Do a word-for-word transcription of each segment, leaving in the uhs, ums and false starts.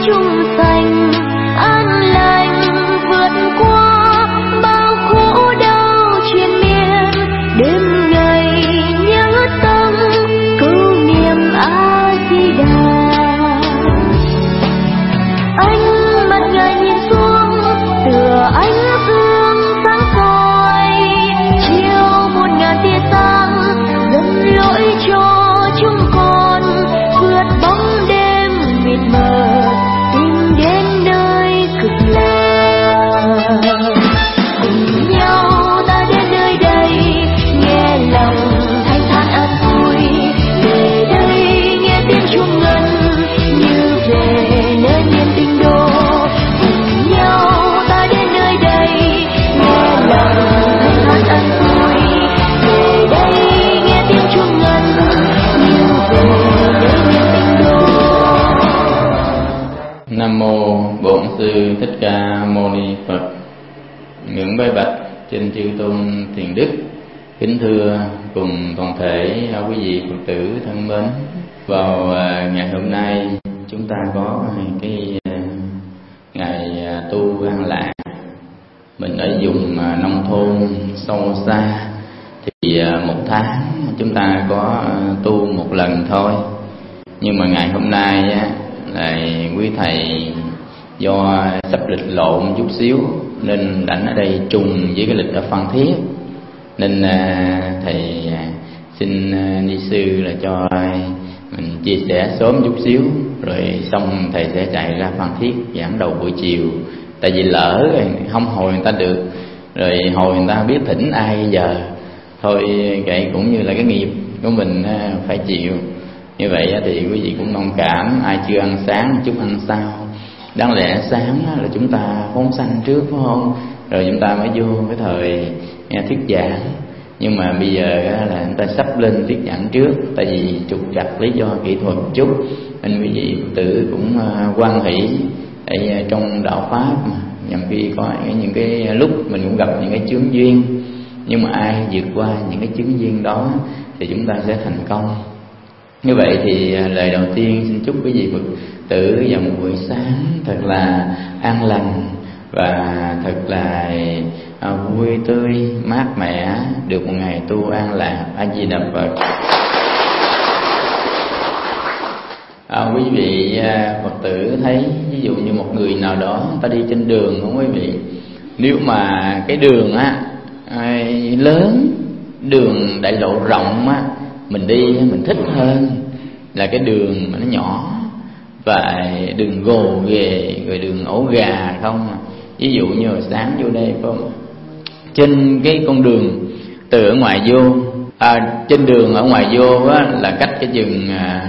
chung xanh an lành, vượt qua bao khổ đau triền miên. Đêm ngày nhớ tâm câu niệm A Di Đà. Ánh mặt ngài nhìn xuống tựa ánh dương sáng soi, chiếu một ngàn tia sáng dẫn lỗi cho chúng con vượt bóng đêm mịt mờ tìm đến nơi cực lạc. Cùng nhau ta đến nơi đây nghe lòng thanh thản an vui, về đây nghe tiếng chuông ngân như về nơi miền tinh đô. Cùng nhau ta đến nơi đây nghe lòng thanh thản an vui, về đây nghe tiếng chuông ngân như về nơi miền tinh đô. Nam mô Bổn Sư Thích Ca Mâu Ni Phật. Ngưỡng bái bạch trên chư tôn thiền đức, kính thưa cùng toàn thể quý vị Phật tử thân mến. Vào ngày hôm nay chúng ta có cái ngày tu an lạc. Mình ở vùng nông thôn sâu xa thì một tháng chúng ta có tu một lần thôi. Nhưng mà ngày hôm nay á, là quý thầy do sắp lịch lộn chút xíu nên rảnh ở đây trùng với cái lịch ở Phan Thiết, nên thầy xin ni sư là cho mình chia sẻ sớm chút xíu, rồi xong thầy sẽ chạy ra Phan Thiết giảng đầu buổi chiều. Tại vì lỡ không hồi người ta được, rồi hồi người ta biết thỉnh ai giờ thôi, vậy cũng như là cái nghiệp của mình phải chịu. Như vậy thì quý vị cũng thông cảm, ai chưa ăn sáng chút ăn sau. Đáng lẽ sáng là chúng ta phóng sanh trước phải không, rồi chúng ta mới vô cái thời nghe thuyết giảng. Nhưng mà bây giờ là chúng ta sắp lên thuyết giảng trước, tại vì trục trặc lý do kỹ thuật chút, nên quý vị tử cũng hoan hỷ. Tại trong đạo pháp mà nhằm khi có những cái lúc mình cũng gặp những cái chướng duyên, nhưng mà ai vượt qua những cái chướng duyên đó thì chúng ta sẽ thành công. Như vậy thì lời đầu tiên xin chúc quý vị Phật tử vào một buổi sáng thật là an lành và thật là vui tươi mát mẻ, được một ngày tu an lạc. A Di Đà Phật. À, quý vị Phật tử thấy ví dụ như một người nào đó ta đi trên đường không quý vị, nếu mà cái đường á lớn, đường đại lộ rộng á, mình đi mình thích hơn là cái đường mà nó nhỏ và đường gồ ghề rồi đường ổ gà không. Ví dụ như hồi sáng vô đây phải không, trên cái con đường từ ở ngoài vô à, trên đường ở ngoài vô á, là cách cái chừng à,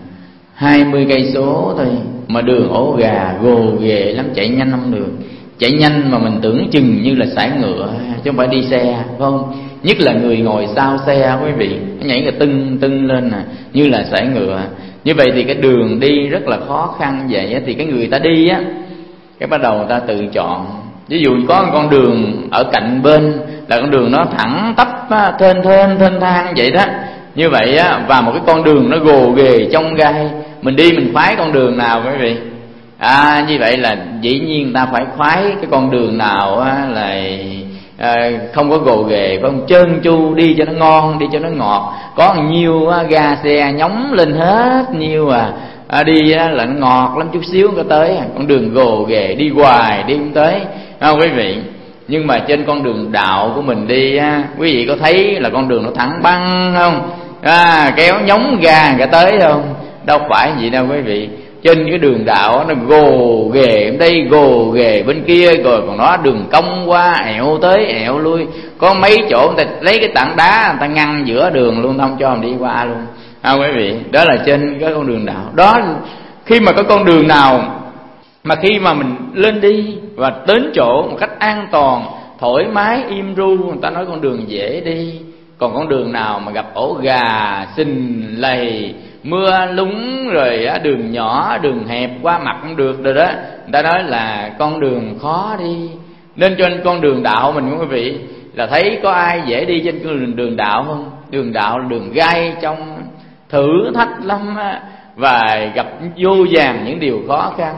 hai mươi cây số thôi, mà đường ổ gà gồ ghề lắm, chạy nhanh không được. Chạy nhanh mà mình tưởng chừng như là sải ngựa chứ không phải đi xe phải không. Nhất là người ngồi sau xe quý vị, nó nhảy cái tưng tưng lên nè, như là sải ngựa. Như vậy thì cái đường đi rất là khó khăn. Vậy thì cái người ta đi á, cái bắt đầu người ta tự chọn. Ví dụ có một con đường ở cạnh bên là con đường nó thẳng tắp á, thênh thênh thênh thang vậy đó. Như vậy á, và một cái con đường nó gồ ghề trong gai, mình đi mình khoái con đường nào quý vị? À, như vậy là dĩ nhiên người ta phải khoái cái con đường nào á, là à, không có gồ ghề, phải không? Trơn tru, đi cho nó ngon, đi cho nó ngọt. Có nhiều á, ga xe nhóng lên hết nhiều à, à đi á, là nó ngọt lắm, chút xíu có tới. Con đường gồ ghề đi hoài đi không tới, không quý vị? Nhưng mà trên con đường đạo của mình đi á, quý vị có thấy là con đường nó thẳng băng không? À, kéo nhóng ga cả tới không? Đâu phải gì đâu quý vị. Trên cái đường đạo nó gồ ghề đây gồ ghề bên kia, rồi còn nó đường cong qua ẹo tới ẹo lui. Có mấy chỗ người ta lấy cái tảng đá người ta ngăn giữa đường luôn, không cho mình đi qua luôn. À, quý vị, đó là trên cái con đường đạo. Đó, khi mà có con đường nào mà khi mà mình lên đi và đến chỗ một cách an toàn, thoải mái, im ru, người ta nói con đường dễ đi. Còn con đường nào mà gặp ổ gà, sình lầy, mưa lúng, rồi đường nhỏ, đường hẹp, qua mặt không được rồi đó, người ta nói là con đường khó đi. Nên trên con đường đạo mình quý vị là thấy có ai dễ đi trên con đường, đường đạo không? Đường đạo là đường gai trong, thử thách lắm á, và gặp vô vàn những điều khó khăn.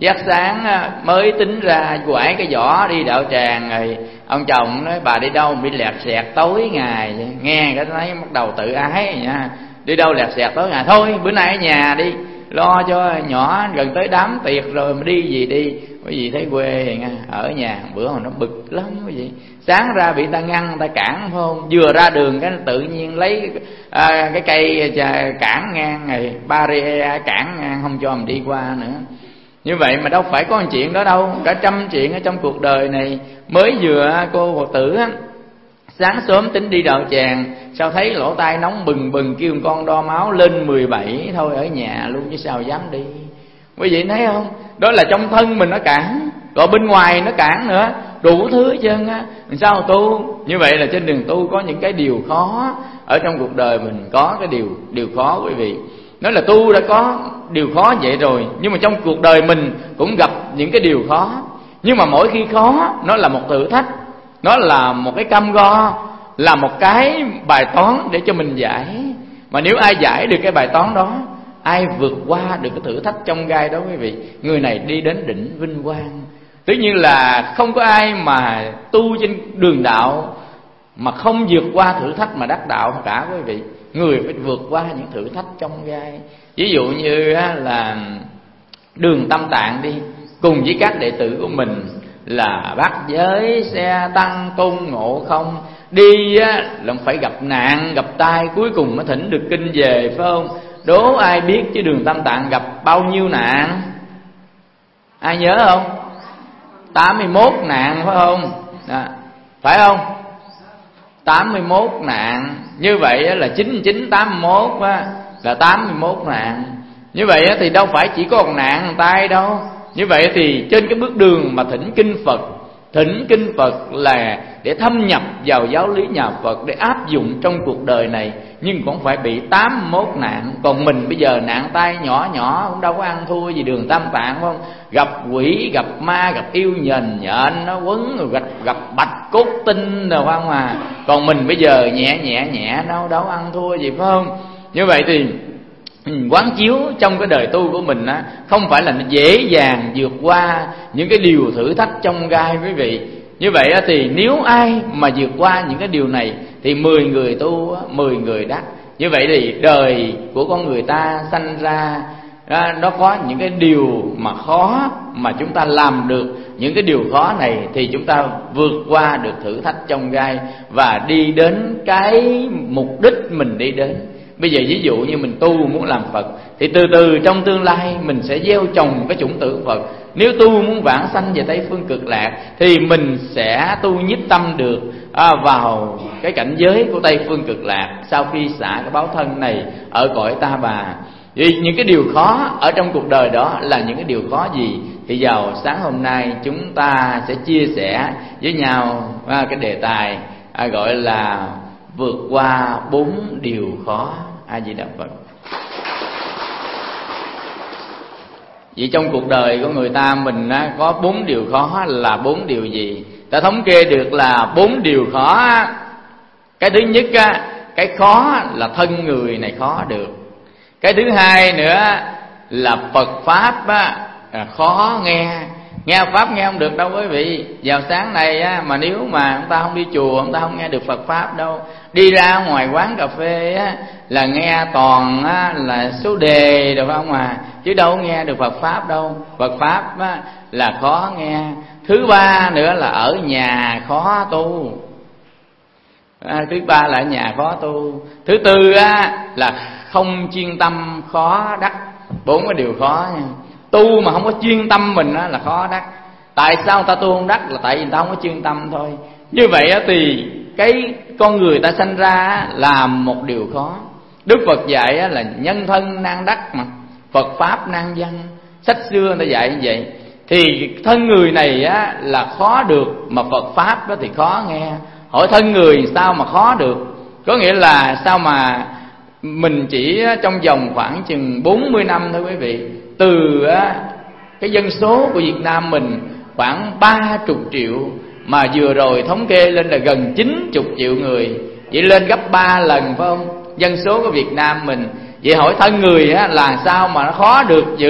Giác sáng mới tính ra quải cái giỏ đi đạo tràng, rồi ông chồng nói bà đi đâu bị lẹt xẹt tối ngày, nghe cái thấy bắt đầu tự ái nha. Đi đâu lẹt xẹt tối ngày, thôi bữa nay ở nhà đi, lo cho nhỏ gần tới đám tiệc rồi mà đi gì đi. Quý vị thấy quê nha, ở nhà bữa mà nó bực lắm quý vị. Sáng ra bị ta ngăn, ta cản phải không? Vừa ra đường cái tự nhiên lấy à, cái cây cản ngang này, barrier cản ngang không cho mình đi qua nữa. Như vậy mà đâu phải có một chuyện đó đâu, cả trăm chuyện ở trong cuộc đời này. Mới vừa cô Phật tử á, sáng sớm tính đi đạo tràng, sao thấy lỗ tai nóng bừng bừng, kêu con đo máu lên mười bảy, thôi ở nhà luôn chứ sao dám đi. Quý vị thấy không? Đó là trong thân mình nó cản, rồi bên ngoài nó cản nữa, đủ thứ hết trơn á. Sao tu? Như vậy là trên đường tu có những cái điều khó. Ở trong cuộc đời mình có cái điều điều khó quý vị. Nói là tu đã có điều khó vậy rồi, nhưng mà trong cuộc đời mình cũng gặp những cái điều khó. Nhưng mà mỗi khi khó, nó là một thử thách, nó là một cái cam go, là một cái bài toán để cho mình giải. Mà nếu ai giải được cái bài toán đó, ai vượt qua được cái thử thách trong gai đó quý vị, người này đi đến đỉnh vinh quang. Tất nhiên là không có ai mà tu trên đường đạo mà không vượt qua thử thách mà đắc đạo cả quý vị. Người phải vượt qua những thử thách trong gai. Ví dụ như là Đường Tâm Tạng đi, cùng với các đệ tử của mình là bát giới, xe tăng, tôn ngộ không, đi là phải gặp nạn, gặp tai, cuối cùng mới thỉnh được kinh về, phải không? Đố ai biết chứ Đường Tâm Tạng gặp bao nhiêu nạn? Ai nhớ không? tám mươi mốt nạn phải không? Đó, phải không? tám mươi mốt nạn. Như vậy là chín mươi chín, tám mươi mốt á, là tám mươi mốt nạn. Như vậy thì đâu phải chỉ có một nạn tay đâu. Như vậy thì trên cái bước đường mà thỉnh kinh Phật, thỉnh kinh Phật là để thâm nhập vào giáo lý nhà Phật, để áp dụng trong cuộc đời này, nhưng cũng phải bị tám mươi mốt nạn. Còn mình bây giờ nạn tay nhỏ nhỏ cũng đâu có ăn thua gì Đường Tam Tạng, phải không? Gặp quỷ, gặp ma, gặp yêu nhền nhện nó quấn, rồi gặp, gặp bạch cốt tinh rồi phải không à? Còn mình bây giờ nhẹ nhẹ nhẹ đâu đâu ăn thua gì, phải không? Như vậy thì quán chiếu trong cái đời tu của mình á, không phải là nó dễ dàng vượt qua những cái điều thử thách trong gai quý vị. Như vậy á, thì nếu ai mà vượt qua những cái điều này thì mười người tu, mười người đắc. Như vậy thì đời của con người ta sanh ra nó có những cái điều mà khó, mà chúng ta làm được những cái điều khó này thì chúng ta vượt qua được thử thách trong gai và đi đến cái mục đích mình đi đến. Bây giờ ví dụ như mình tu muốn làm Phật thì từ từ trong tương lai mình sẽ gieo trồng cái chủng tử Phật. Nếu tu muốn vãng sanh về Tây Phương Cực Lạc thì mình sẽ tu nhiếp tâm được à, vào cái cảnh giới của Tây Phương Cực Lạc sau khi xả cái báo thân này ở cõi Ta Bà. Vì những cái điều khó ở trong cuộc đời đó là những cái điều khó gì? Thì vào sáng hôm nay chúng ta sẽ chia sẻ với nhau à, cái đề tài à, gọi là vượt qua bốn điều khó. A Di Đà Phật. Vậy trong cuộc đời của người ta mình á, có bốn điều khó là bốn điều gì? Ta thống kê được là bốn điều khó á. Cái thứ nhất á, cái khó là thân người này khó được. Cái thứ hai nữa là Phật Pháp á, là khó nghe. Nghe Pháp nghe không được đâu quý vị. Vào sáng này á, mà nếu mà chúng ta không đi chùa, chúng ta không nghe được Phật Pháp đâu. Đi ra ngoài quán cà phê á, là nghe toàn á, là số đề được không à, chứ đâu nghe được Phật Pháp đâu. Phật Pháp á, là khó nghe. Thứ ba nữa là ở nhà khó tu. À, thứ ba là ở nhà khó tu. Thứ tư á, là không chuyên tâm khó đắc. Bốn cái điều khó nha. Tu mà không có chuyên tâm mình á, là khó đắc. Tại sao người ta tu không đắc? Là tại vì người ta không có chuyên tâm thôi. Như vậy á, thì cái con người ta sanh ra là một điều khó. Đức Phật dạy á, là nhân thân nan đắc mà, Phật Pháp nan văn. Sách xưa người ta dạy như vậy. Thì thân người này á, là khó được, mà Phật Pháp đó thì khó nghe. Hỏi thân người sao mà khó được? Có nghĩa là sao mà mình chỉ trong vòng khoảng chừng bốn mươi năm thôi quý vị. Từ á, cái dân số của Việt Nam mình khoảng ba mươi triệu, mà vừa rồi thống kê lên là gần chín mươi triệu người. Vậy lên gấp ba lần phải không? Dân số của Việt Nam mình. Vậy hỏi thân người á, là sao mà nó khó được dữ?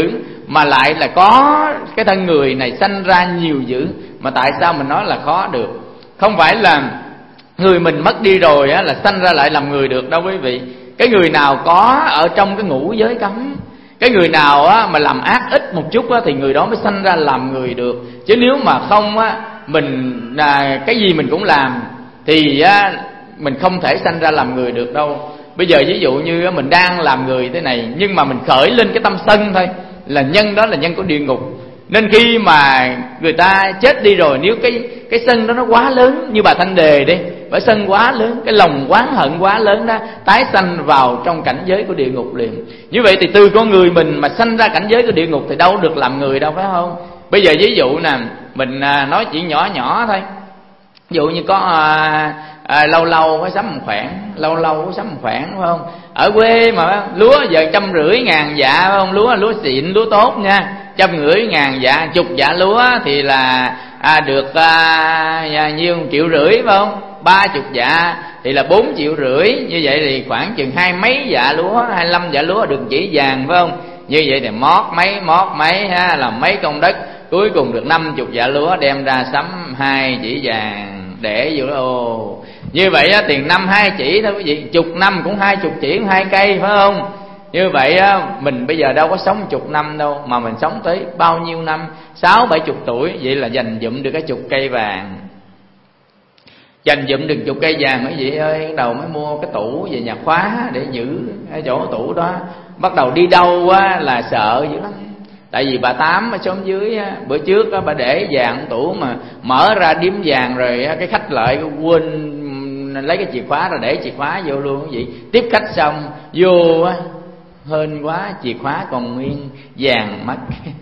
mà lại là có cái thân người này sanh ra nhiều dữ, mà tại sao mình nói là khó được? Không phải là người mình mất đi rồi á là sanh ra lại làm người được đâu quý vị. Cái người nào có ở trong cái ngũ giới cấm, cái người nào á mà làm ác ít một chút á thì người đó mới sanh ra làm người được. Chứ nếu mà không á, mình à, cái gì mình cũng làm thì á mình không thể sanh ra làm người được đâu. Bây giờ ví dụ như mình đang làm người thế này, nhưng mà mình khởi lên cái tâm sân thôi, là nhân đó là nhân của địa ngục. Nên khi mà người ta chết đi rồi, nếu cái cái sân đó nó quá lớn, như bà Thanh Đề đi, bà sân quá lớn, cái lòng oán hận quá lớn đó, tái sanh vào trong cảnh giới của địa ngục liền. Như vậy thì từ con người mình mà sanh ra cảnh giới của địa ngục thì đâu được làm người đâu, phải không? Bây giờ ví dụ nè, mình nói chuyện nhỏ nhỏ thôi. Ví dụ như có à, à, lâu lâu có sắm một khoản, lâu lâu có sắm một khoản, phải không? Ở quê mà lúa giờ trăm rưỡi ngàn dạ, phải không? Lúa lúa xịn, lúa tốt nha, trăm rưỡi ngàn dạ, chục dạ lúa thì là à, được à, nhiêu triệu rưỡi, phải không? Ba chục dạ thì là bốn triệu rưỡi, như vậy thì khoảng chừng hai mấy dạ lúa, hai mươi lăm dạ lúa được chỉ vàng, phải không? Như vậy thì mót mấy mót mấy ha, là mấy công đất, cuối cùng được năm chục dạ lúa đem ra sắm hai chỉ vàng để vô đó. Ồ, như vậy á, tiền năm hai chỉ thôi quý vị, chục năm cũng hai chục chỉ, hai cây, phải không? Như vậy á, mình bây giờ đâu có sống chục năm đâu, mà mình sống tới bao nhiêu năm, sáu bảy chục tuổi, vậy là dành dụm được cái chục cây vàng. Dành dụm được chục cây vàng quý vị ơi, đầu mới mua cái tủ về nhà khóa để giữ ở chỗ tủ đó. Bắt đầu đi đâu á là sợ dữ lắm. Tại vì bà Tám ở xóm dưới á, bữa trước á, bà để vàng tủ mà mở ra điếm vàng rồi á, cái khách lợi quên lấy cái chìa khóa rồi để chìa khóa vô luôn quý vị. Tiếp khách xong vô á, hên quá chìa khóa còn nguyên, vàng mất.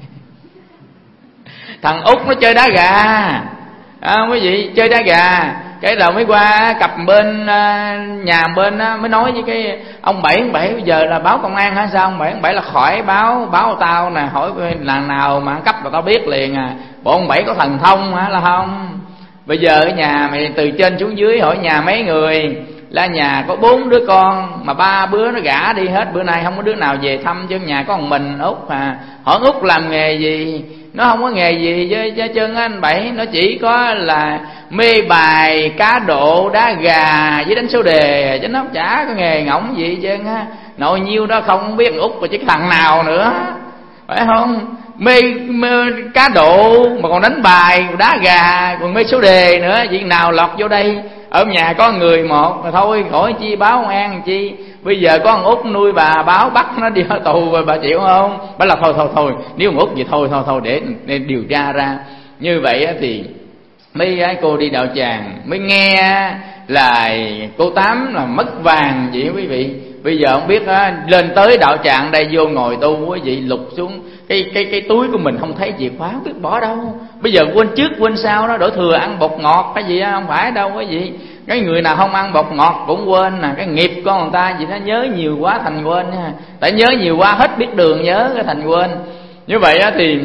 Thằng Út nó chơi đá gà à, quý vị, chơi đá gà. Cái đầu mới qua cặp bên nhà bên á, mới nói với cái ông Bảy, ông Bảy bây giờ là báo công an hả sao? Ông Bảy, ông Bảy là khỏi báo, báo tao nè, hỏi lần nào mà cấp là tao biết liền à. Bộ ông Bảy có thần thông hả là không? Bây giờ ở nhà mày từ trên xuống dưới hỏi nhà mấy người, là nhà có bốn đứa con mà ba bữa nó gả đi hết, bữa nay không có đứa nào về thăm, chứ nhà có một mình Út à. Hỏi Út làm nghề gì? Nó không có nghề gì với chứ chân anh Bảy, nó chỉ có là mê bài, cá độ, đá gà với đánh số đề, chứ nó chả có nghề ngỗng gì chứ á. Nội nhiêu đó không biết Út rồi chứ thằng nào nữa, phải không? Mê, mê cá độ mà còn đánh bài, đá gà, còn mê số đề nữa, chuyện nào lọt vô đây? Ở nhà có người một mà thôi, khỏi chi báo công an chi. Bây giờ có con Út nuôi bà, báo bắt nó đi ở tù rồi bà chịu không? Bà là thôi thôi thôi, nếu con Út vậy thôi thôi thôi để, để điều tra ra. Như vậy thì mấy gái cô đi đạo tràng mới nghe là cô Tám là mất vàng vậy quý vị. Bây giờ không biết á, lên tới đạo tràng đây vô ngồi tu quý vị, lục xuống cái cái cái túi của mình không thấy chìa khóa, biết bỏ đâu. Bây giờ quên trước quên sau đó, đổ thừa ăn bột ngọt cái gì á, không phải đâu quý vị. Cái người nào không ăn bột ngọt cũng quên nè, cái nghiệp của người ta gì nó nhớ nhiều quá thành quên nha. Tại nhớ nhiều quá hết biết đường nhớ cái thành quên. Như vậy á thì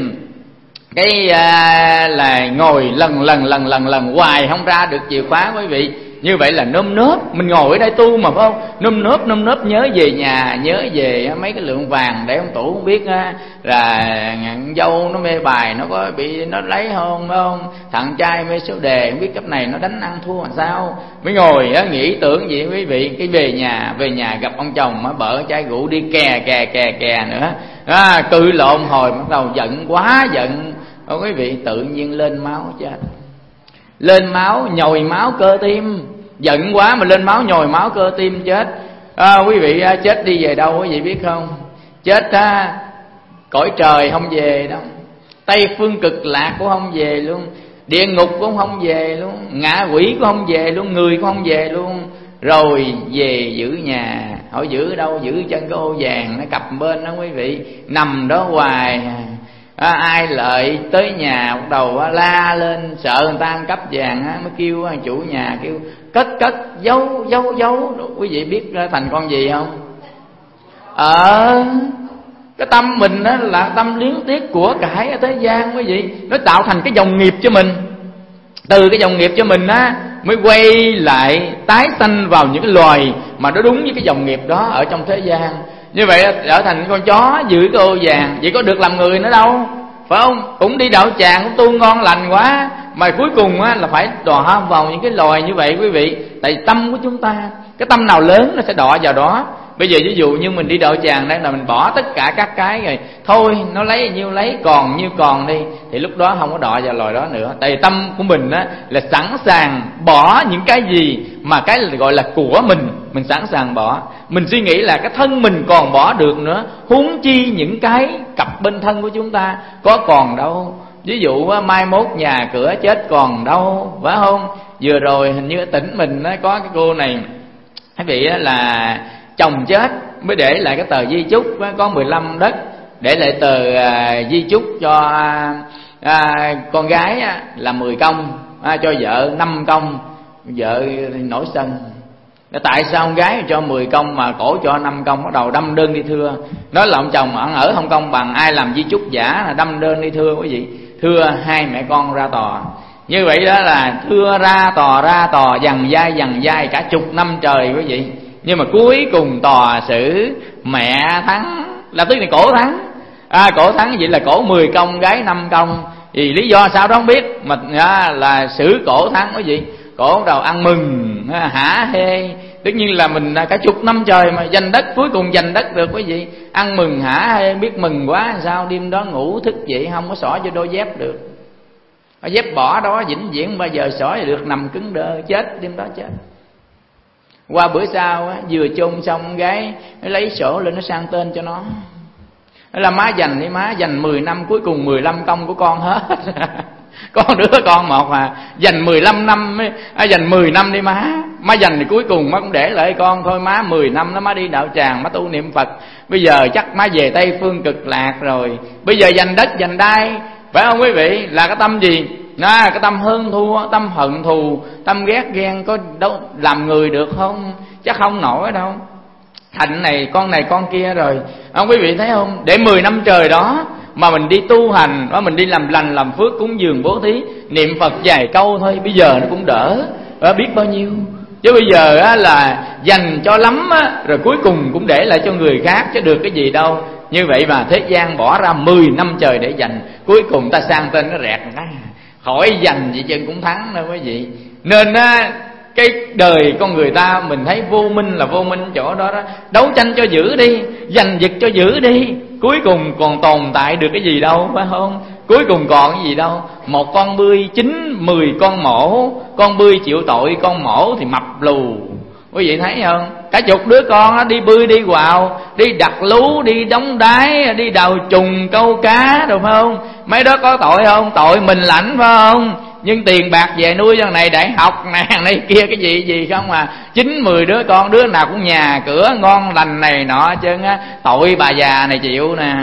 cái à, là ngồi lần lần lần lần lần hoài không ra được chìa khóa quý vị. Như vậy là nôm nớp, mình ngồi ở đây tu mà phải không? Nôm nớp nôm nớp nhớ về nhà, nhớ về mấy cái lượng vàng để ông Tổ không biết á, là ngàn dâu nó mê bài, nó có bị nó lấy không, phải không? Thằng trai mê số đề, không biết cấp này nó đánh ăn thua làm sao. Mới ngồi á nghĩ tưởng gì quý vị, cái về nhà, về nhà gặp ông chồng mà bợ chai rượu đi kè kè kè kè nữa. À, cự lộn hồi bắt đầu giận quá giận. Ô, quý vị tự nhiên lên máu chết. Lên máu, nhồi máu cơ tim. Giận quá mà lên máu nhồi máu cơ tim chết. À, quý vị chết đi về đâu quý vị biết không? Chết á, cõi trời không về đâu, Tây phương cực lạc cũng không về luôn, địa ngục cũng không về luôn, ngạ quỷ cũng không về luôn, người cũng không về luôn. Rồi về giữ nhà. Hỏi giữ ở đâu? Giữ chân cái ô vàng nó cặp bên đó quý vị. Nằm đó hoài. À, ai lợi tới nhà bắt đầu à, la lên, sợ người ta ăn cắp vàng á, mới kêu à, chủ nhà kêu cất cất giấu giấu giấu. Quý vị biết thành con gì không? Ờ à, cái tâm mình đó là tâm liếng tiếc của cải ở thế gian quý vị, nó tạo thành cái dòng nghiệp cho mình. Từ cái dòng nghiệp cho mình á mới quay lại tái sanh vào những cái loài mà nó đúng với cái dòng nghiệp đó ở trong thế gian. Như vậy trở thành con chó giữ cái ô vàng, vậy có được làm người nữa đâu, phải không? Cũng đi đạo tràng cũng tu ngon lành quá, mà cuối cùng á là phải đọa vào những cái loài như vậy quý vị. Tại tâm của chúng ta, cái tâm nào lớn nó sẽ đọa vào đó. Bây giờ ví dụ như mình đi đạo tràng đây là mình bỏ tất cả các cái rồi, thôi nó lấy nhiêu lấy, còn nhiêu còn đi, thì lúc đó không có đọa vào loài đó nữa. Tại vì tâm của mình á là sẵn sàng bỏ những cái gì mà cái gọi là của mình, mình sẵn sàng bỏ. Mình suy nghĩ là cái thân mình còn bỏ được nữa, huống chi những cái cặp bên thân của chúng ta có còn đâu. Ví dụ mai mốt nhà cửa chết còn đâu, phải không? Vừa rồi hình như ở tỉnh mình nó có cái cô này, quý vị là chồng chết mới để lại cái tờ di chúc, có mười lăm đất, để lại tờ à, di chúc cho à, con gái á, là mười công, à, cho vợ năm công. Vợ nổi sân, tại sao con gái cho mười công mà cổ cho năm công, bắt đầu đâm đơn đi thưa. Nói là ông chồng ăn ở không công bằng, ai làm di chúc giả là đâm đơn đi thưa quý vị. Thưa hai mẹ con ra tòa. Như vậy đó là thưa ra tòa ra tòa, dằn dai dằn dai cả chục năm trời quý vị. Nhưng mà cuối cùng tòa xử mẹ thắng, là tức là cổ thắng. À, cổ thắng vậy là cổ mười công, gái năm công. Vì lý do sao đó không biết mà à, là xử cổ thắng quý vị. Cổ đầu ăn mừng hả hê, tất nhiên là mình cả chục năm trời mà giành đất, cuối cùng giành đất được quý vị. Ăn mừng hả hê, biết mừng quá sao, đêm đó ngủ thức dậy không có xỏ cho đôi dép được, đôi dép bỏ đó vĩnh viễn bao giờ xỏ được, nằm cứng đơ, chết đêm đó chết. Qua bữa sau á, vừa chôn xong gái nó lấy sổ lên nó sang tên cho nó. Nó là má dành đi má, dành mười năm cuối cùng mười lăm công của con hết. Con đứa con một mà dành mười lăm năm, à, dành mười năm đi má. Má dành thì cuối cùng má cũng để lại con thôi. Má mười năm đó má đi đạo tràng, má tu niệm Phật. Bây giờ chắc má về Tây Phương Cực Lạc rồi. Bây giờ dành đất dành đai, phải không quý vị? Là cái tâm gì? À, cái tâm hơn thua, tâm hận thù, tâm ghét ghen, có đâu làm người được không? Chắc không nổi đâu. Thành này con này con kia rồi, ông quý vị thấy không? Để mười năm trời đó mà mình đi tu hành, đó mình đi làm lành làm phước, cúng dường bố thí, niệm Phật vài câu thôi, bây giờ nó cũng đỡ, đó biết bao nhiêu. Chứ bây giờ á, là dành cho lắm á, rồi cuối cùng cũng để lại cho người khác, chứ được cái gì đâu. Như vậy mà thế gian bỏ ra mười năm trời để dành, cuối cùng ta sang tên nó rẹt cái khỏi dành gì chân cũng thắng đâu quý vị. Nên á, cái đời con người ta mình thấy vô minh là vô minh chỗ đó đó. Đấu tranh cho giữ đi, giành giật cho giữ đi, cuối cùng còn tồn tại được cái gì đâu, phải không? Cuối cùng còn cái gì đâu. Một con bươi chín mười con mổ, con bươi chịu tội con mổ thì mập lù, quý vị thấy không? Cả chục đứa con đó đi bươi đi quào, đi đặt lú, đi đóng đáy, đi đào trùng câu cá rồi phải không? Mấy đó có tội không? Tội mình lãnh phải không? Nhưng tiền bạc về nuôi cho này đại học này này kia cái gì gì không à. Chín mười đứa con, đứa nào cũng nhà cửa ngon lành này nọ chứ á. Tội bà già này chịu nè,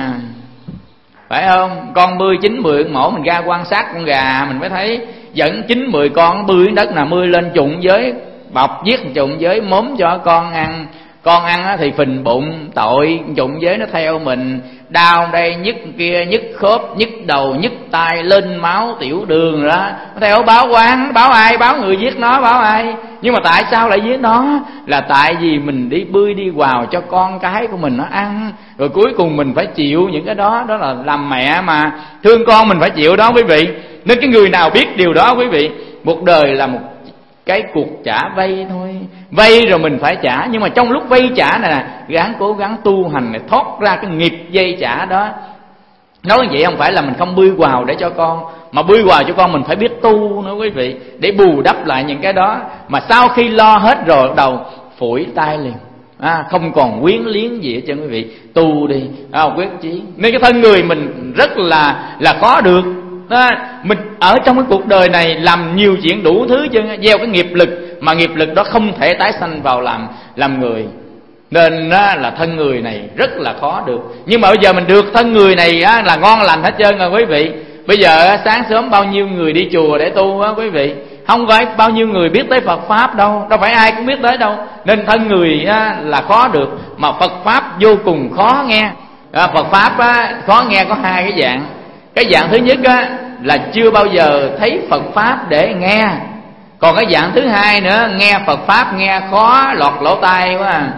phải không? Con bươi chín mười mổ, mình ra quan sát con gà mình mới thấy dẫn chín mười con bươi đất nào mươi lên trụng với bọc giết trụng với mốm cho con ăn. Con ăn thì phình bụng, tội trụng với nó theo mình, đau đây nhức kia, nhức khớp, nhức đầu, nhức tai, lên máu tiểu đường đó. Nó theo báo quán, báo ai? Báo người giết nó, báo ai? Nhưng mà tại sao lại giết nó? Là tại vì mình đi bươi đi quào cho con cái của mình nó ăn, rồi cuối cùng mình phải chịu những cái đó. Đó là làm mẹ mà thương con mình phải chịu đó quý vị. Nên cái người nào biết điều đó quý vị, một đời là một cái cuộc trả vay thôi. Vay rồi mình phải trả, nhưng mà trong lúc vay trả này nè, gắng cố gắng tu hành này, thoát ra cái nghiệp vay trả đó. Nói vậy không phải là mình không bươi quào để cho con, mà bươi quào cho con mình phải biết tu nữa quý vị, để bù đắp lại những cái đó. Mà sau khi lo hết rồi đầu phủi tay liền, à, không còn quyến liếng gì hết trơn quý vị. Tu đi, à, quyết chí. Nên cái thân người mình rất là là có được. Đó, mình ở trong cái cuộc đời này làm nhiều chuyện đủ thứ chứ, gieo cái nghiệp lực mà nghiệp lực đó không thể tái sanh vào làm làm người. Nên á, là thân người này rất là khó được. Nhưng mà bây giờ mình được thân người này á, là ngon lành hết trơn rồi quý vị. Bây giờ á, sáng sớm bao nhiêu người đi chùa để tu á quý vị, không phải bao nhiêu người biết tới Phật Pháp đâu, đâu phải ai cũng biết tới đâu. Nên thân người á, là khó được, mà Phật Pháp vô cùng khó nghe. à, Phật Pháp á, khó nghe có hai cái dạng. Cái dạng thứ nhất á, là chưa bao giờ thấy Phật Pháp để nghe. Còn cái dạng thứ hai nữa, nghe Phật Pháp nghe khó lọt lỗ tai quá à.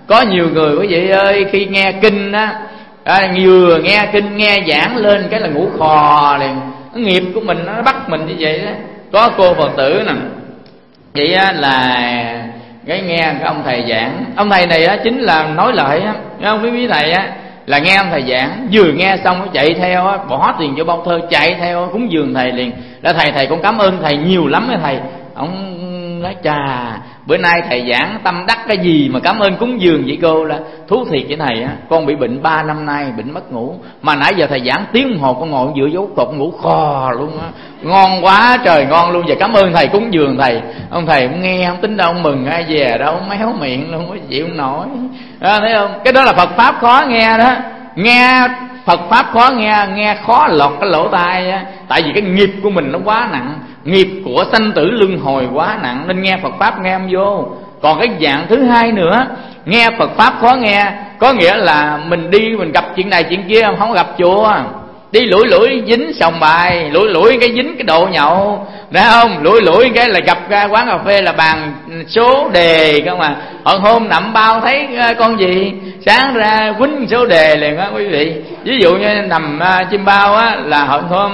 Có nhiều người quý vị ơi, khi nghe kinh á, à, vừa nghe kinh nghe giảng lên cái là ngủ khò liền. Nghiệp của mình nó bắt mình như vậy đó. Có cô Phật tử nè, vậy á là cái nghe cái ông thầy giảng, ông thầy này á chính là nói lại á, không quý vị thầy á, là nghe ông thầy giảng, vừa nghe xong nó chạy theo á, bỏ tiền vô bao thơ chạy theo cúng dường thầy liền. Là thầy thầy con cảm ơn thầy nhiều lắm á thầy. Ông nói chà, bữa nay thầy giảng tâm đắc cái gì mà cảm ơn cúng dường vậy cô? Là thú thiệt với thầy á, con bị bệnh ba năm nay, bệnh mất ngủ, mà nãy giờ thầy giảng tiếng đồng hồ con ngồi giữa dấu cột ngủ khò luôn á, ngon quá trời ngon luôn. Giờ cảm ơn thầy cúng dường thầy. Ông thầy cũng nghe không tính đâu, ông mừng ai về đâu, méo miệng luôn, có chịu nổi à, thấy không? Cái đó là Phật pháp khó nghe đó. Nghe Phật pháp khó nghe, nghe khó lọt cái lỗ tai á. Tại vì cái nghiệp của mình nó quá nặng, nghiệp của sanh tử luân hồi quá nặng, nên nghe Phật pháp nghe không vô. Còn cái dạng thứ hai nữa, nghe Phật pháp khó nghe, có nghĩa là mình đi mình gặp chuyện này chuyện kia, không gặp chùa, đi lủi lủi dính sòng bài, lủi lủi cái dính cái độ nhậu, thấy không? Lủi lủi cái là gặp ra quán cà phê là bàn số đề không à. Hồi hôm nằm bao thấy con gì, sáng ra quýnh số đề liền á quý vị. Ví dụ như nằm uh, chim bao á, là hồi hôm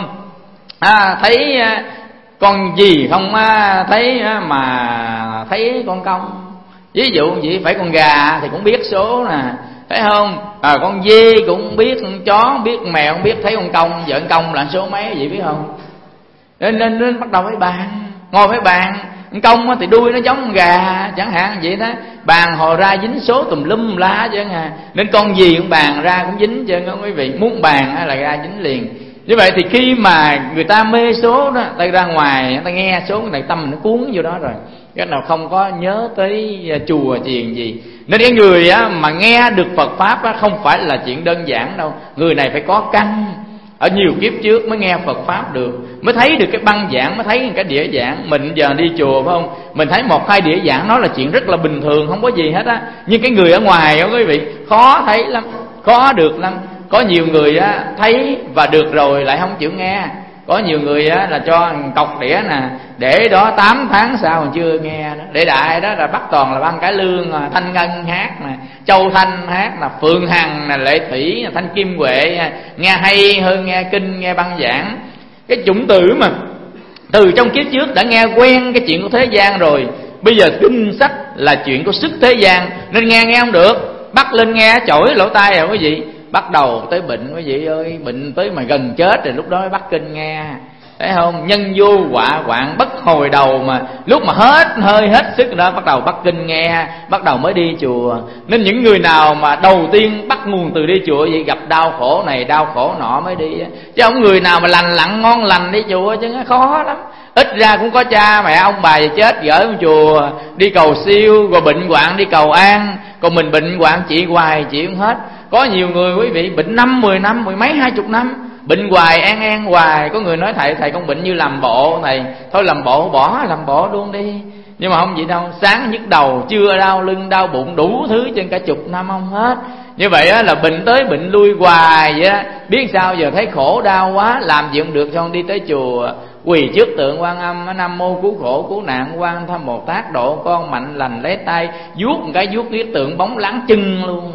à, thấy uh, con gì không á, thấy uh, mà thấy con công. Ví dụ vậy, phải con gà thì cũng biết số nè, thấy không? À, con dê cũng biết, con chó biết, con mèo cũng biết, thấy con công, vợ con công là số mấy vậy biết không? Nên nên, nên bắt đầu với bàn, ngồi với bàn. Con công thì đuôi nó giống con gà chẳng hạn vậy đó, bàn hồi ra dính số tùm lum lá chứ à. Nên con gì cũng bàn ra cũng dính chứ quý vị, muốn bàn là ra dính liền. Như vậy thì khi mà người ta mê số đó, ta ra ngoài người ta nghe số, người ta tâm nó cuốn vô đó rồi, cái nào không có nhớ tới chùa chiền gì. Nên cái người á, mà nghe được Phật pháp á, không phải là chuyện đơn giản đâu. Người này phải có căn, ở nhiều kiếp trước mới nghe Phật pháp được, mới thấy được cái băng giảng, mới thấy cái đĩa giảng. Mình giờ đi chùa phải không, mình thấy một hai đĩa giảng nó là chuyện rất là bình thường, không có gì hết á. Nhưng cái người ở ngoài đó quý vị, khó thấy lắm, khó được lắm. Có nhiều người á, thấy và được rồi lại không chịu nghe. Có nhiều người á, là cho cọc đĩa nè, để đó tám tháng sau còn chưa nghe đó. Để đại đó là bắt toàn là băng cải lương, Thanh Ngân hát nè, Châu Thanh hát nè, Phương Hằng nè, Lệ Thủy, Thanh Kim Huệ, nghe hay hơn nghe kinh, nghe băng giảng. Cái chủng tử mà từ trong kiếp trước đã nghe quen cái chuyện của thế gian rồi, bây giờ kinh sách là chuyện của sức thế gian, nên nghe nghe không được, bắt lên nghe chổi lỗ tai rồi quý vị. Bắt đầu tới bệnh quý vị ơi, bệnh tới mà gần chết rồi lúc đó mới bắt kinh nghe, thấy không? Nhân vô quả hoạn bất hồi đầu, mà lúc mà hết hơi hết sức đó bắt đầu bắt kinh nghe, bắt đầu mới đi chùa. Nên những người nào mà đầu tiên bắt nguồn từ đi chùa vậy, gặp đau khổ này đau khổ nọ mới đi, chứ không người nào mà lành lặn ngon lành đi chùa chứ khó lắm. Ít ra cũng có cha mẹ ông bà gì chết gửi vào chùa đi cầu siêu, rồi bệnh hoạn đi cầu an. Còn mình bệnh hoạn trị hoài trị không hết. Có nhiều người quý vị bệnh năm mười năm, mười mấy hai chục năm, bệnh hoài an an hoài. Có người nói thầy thầy con bệnh như làm bộ, thầy thôi làm bộ bỏ làm bộ luôn đi. Nhưng mà không vậy đâu, sáng nhức đầu, trưa đau lưng đau bụng, đủ thứ trên cả chục năm không hết. Như vậy á, là bệnh tới bệnh lui hoài vậy á. Biết sao giờ thấy khổ đau quá, làm gì không được cho con đi tới chùa, quỳ trước tượng Quan Âm, Nam mô cứu khổ cứu nạn Quan Tham Bồ Tát độ con mạnh lành, lấy tay vuốt một cái, vuốt cái tượng bóng láng chân luôn.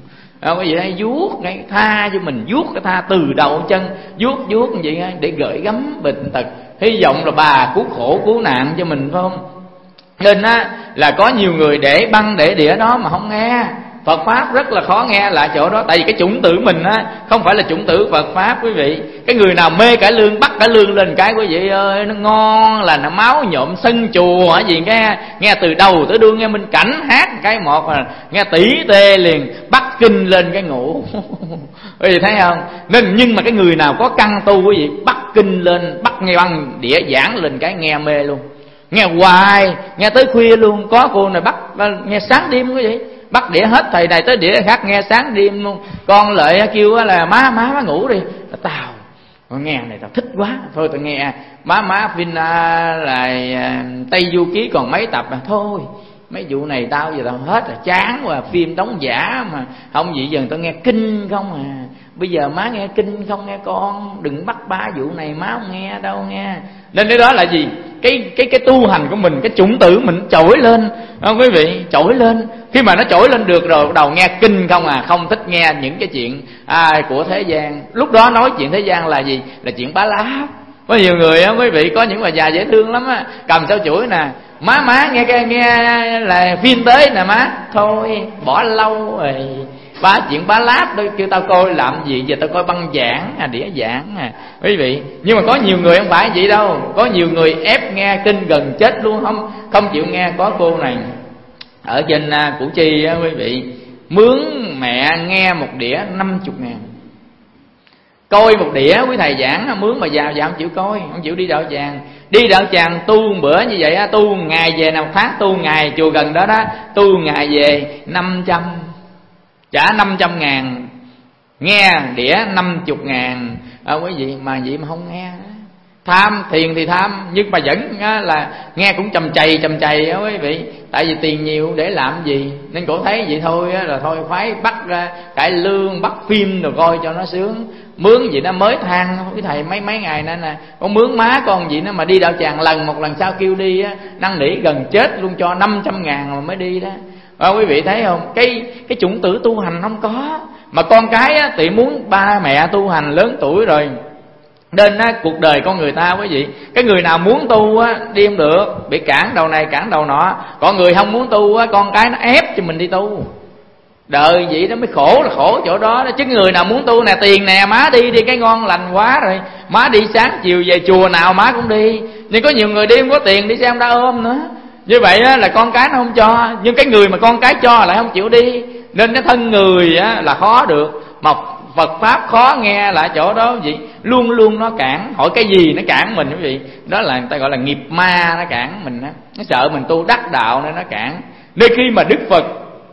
À, cái gì đây, vuốt cái tha cho mình, vuốt cái tha từ đầu chân, vuốt vuốt như vậy để gửi gắm bệnh tật, hy vọng là bà cứu khổ cứu nạn cho mình phải không? Nên á là có nhiều người để băng để đĩa đó mà không nghe Phật pháp, rất là khó nghe lại chỗ đó. Tại vì cái chủng tử mình á không phải là chủng tử Phật pháp quý vị. Cái người nào mê cải lương, bắt cải lương lên cái quý vị ơi, nó ngon là nó máu nhộm sân chùa hả gì, nghe nghe từ đầu tới đuôi, nghe Minh Cảnh hát cái một là nghe tỉ tê liền, bắt kinh lên cái ngủ. Quý vị thấy không? Nên nhưng mà cái người nào có căn tu quý vị, bắt kinh lên, bắt nghe băng đĩa giảng lên cái nghe mê luôn, nghe hoài, nghe tới khuya luôn. Có cô này bắt nghe sáng đêm quý vị, bắt đĩa hết thầy này tới đĩa khác nghe sáng đêm luôn. Con Lợi kêu là má má má ngủ đi, tao con nghe này tao thích quá, thôi tao nghe má má phim là Tây Du Ký còn mấy tập, mà thôi mấy vụ này tao giờ tao hết rồi, chán quá, phim đóng giả mà không vậy, giờ tao nghe kinh không à. bây giờ má nghe kinh không nghe con, đừng bắt ba vụ này má không nghe đâu nghe. Nên cái đó là gì? Cái cái cái tu hành của mình, cái chủng tử mình trỗi lên, không quý vị, trỗi lên. Khi mà nó trỗi lên được rồi, bắt đầu nghe kinh không à, không thích nghe những cái chuyện à, của thế gian. Lúc đó nói chuyện thế gian là gì? Là chuyện bá láp. Có nhiều người á quý vị, có những bà già dễ thương lắm á, cầm sao chuỗi nè, má má nghe nghe là phim tới nè má, thôi bỏ lâu rồi, ba chuyện bá láp đó, kêu tao coi làm gì, giờ tao coi băng giảng à, đĩa giảng à quý vị. Nhưng mà có nhiều người không phải vậy đâu, có nhiều người ép nghe kinh gần chết luôn, không không chịu nghe. Có cô này ở trên uh, Củ Chi á quý vị, mướn mẹ nghe một đĩa năm chục ngàn, coi một đĩa quý thầy giảng mướn mà già già không chịu coi, không chịu đi đạo tràng. Đi đạo tràng tu một bữa như vậy á, tu ngày về nào tháng, tu ngày chùa gần đó đó, tu ngày về năm trăm, trả năm trăm ngàn, nghe đĩa năm chục ngàn à, quý vị. Mà vậy mà không nghe, tham thiền thì tham, nhưng mà vẫn á, là nghe cũng chầm chày chầm chày á quý vị. Tại vì tiền nhiều để làm gì, nên cổ thấy vậy thôi á, là thôi phải bắt ra cải lương, bắt phim rồi coi cho nó sướng. Mướn gì nó mới than cái thầy mấy mấy ngày nữa nè, con mướn má con gì nó mà đi đạo tràng lần một lần sau kêu đi á, năn nỉ gần chết luôn, cho năm trăm ngàn mà mới đi đó. À, quý vị thấy không, cái cái chủng tử tu hành không có. Mà con cái á, thì muốn ba mẹ tu hành lớn tuổi rồi, nên á, cuộc đời con người ta quý vị, cái người nào muốn tu á, đi không được, bị cản đầu này cản đầu nọ. Còn người không muốn tu á, con cái nó ép cho mình đi tu. Đời vậy đó mới khổ, là khổ chỗ đó đó. Chứ người nào muốn tu nè, tiền nè, má đi đi cái ngon lành quá rồi, má đi sáng chiều về chùa nào má cũng đi. Nhưng có nhiều người đi không có tiền, đi xem đá ôm nữa. Như vậy á, là con cái nó không cho. Nhưng cái người mà con cái cho lại không chịu đi. Nên cái thân người á, là khó được. Mà Phật Pháp khó nghe là chỗ đó gì, luôn luôn nó cản. Hỏi cái gì nó cản mình quý vị. Đó là người ta gọi là nghiệp ma, nó cản mình á. Nó sợ mình tu đắc đạo nên nó cản. Nên khi mà Đức Phật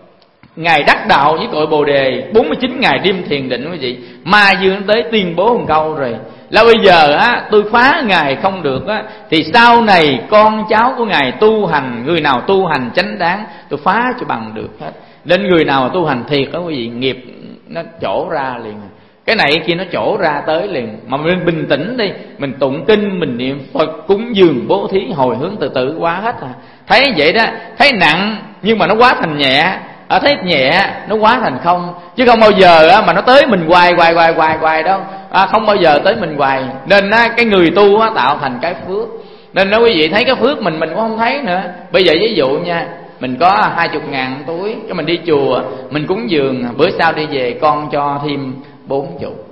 Ngài đắc đạo với cội Bồ Đề, bốn mươi chín ngày đêm thiền định quý vị, Ma Dương tới tuyên bố một câu rồi, là bây giờ á, tôi phá Ngài không được á, thì sau này con cháu của Ngài tu hành, người nào tu hành chánh đáng, tôi phá cho bằng được hết. Nên người nào mà tu hành thiệt đó quý vị, nghiệp nó trổ ra liền. Cái này kia nó trổ ra tới liền. Mà mình bình tĩnh đi, mình tụng kinh, mình niệm Phật, cúng dường, bố thí, hồi hướng từ từ qua hết à. Thấy vậy đó, thấy nặng nhưng mà nó quá thành nhẹ. À, thấy nhẹ nó quá thành không, chứ không bao giờ á, mà nó tới mình hoài hoài hoài hoài hoài đâu, à, không bao giờ tới mình hoài. Nên á, cái người tu á, tạo thành cái phước. Nên đó quý vị thấy cái phước mình mình cũng không thấy nữa. Bây giờ ví dụ nha, mình có hai chục ngàn túi, cái mình đi chùa, mình cúng dường, bữa sau đi về con cho thêm bốn chục.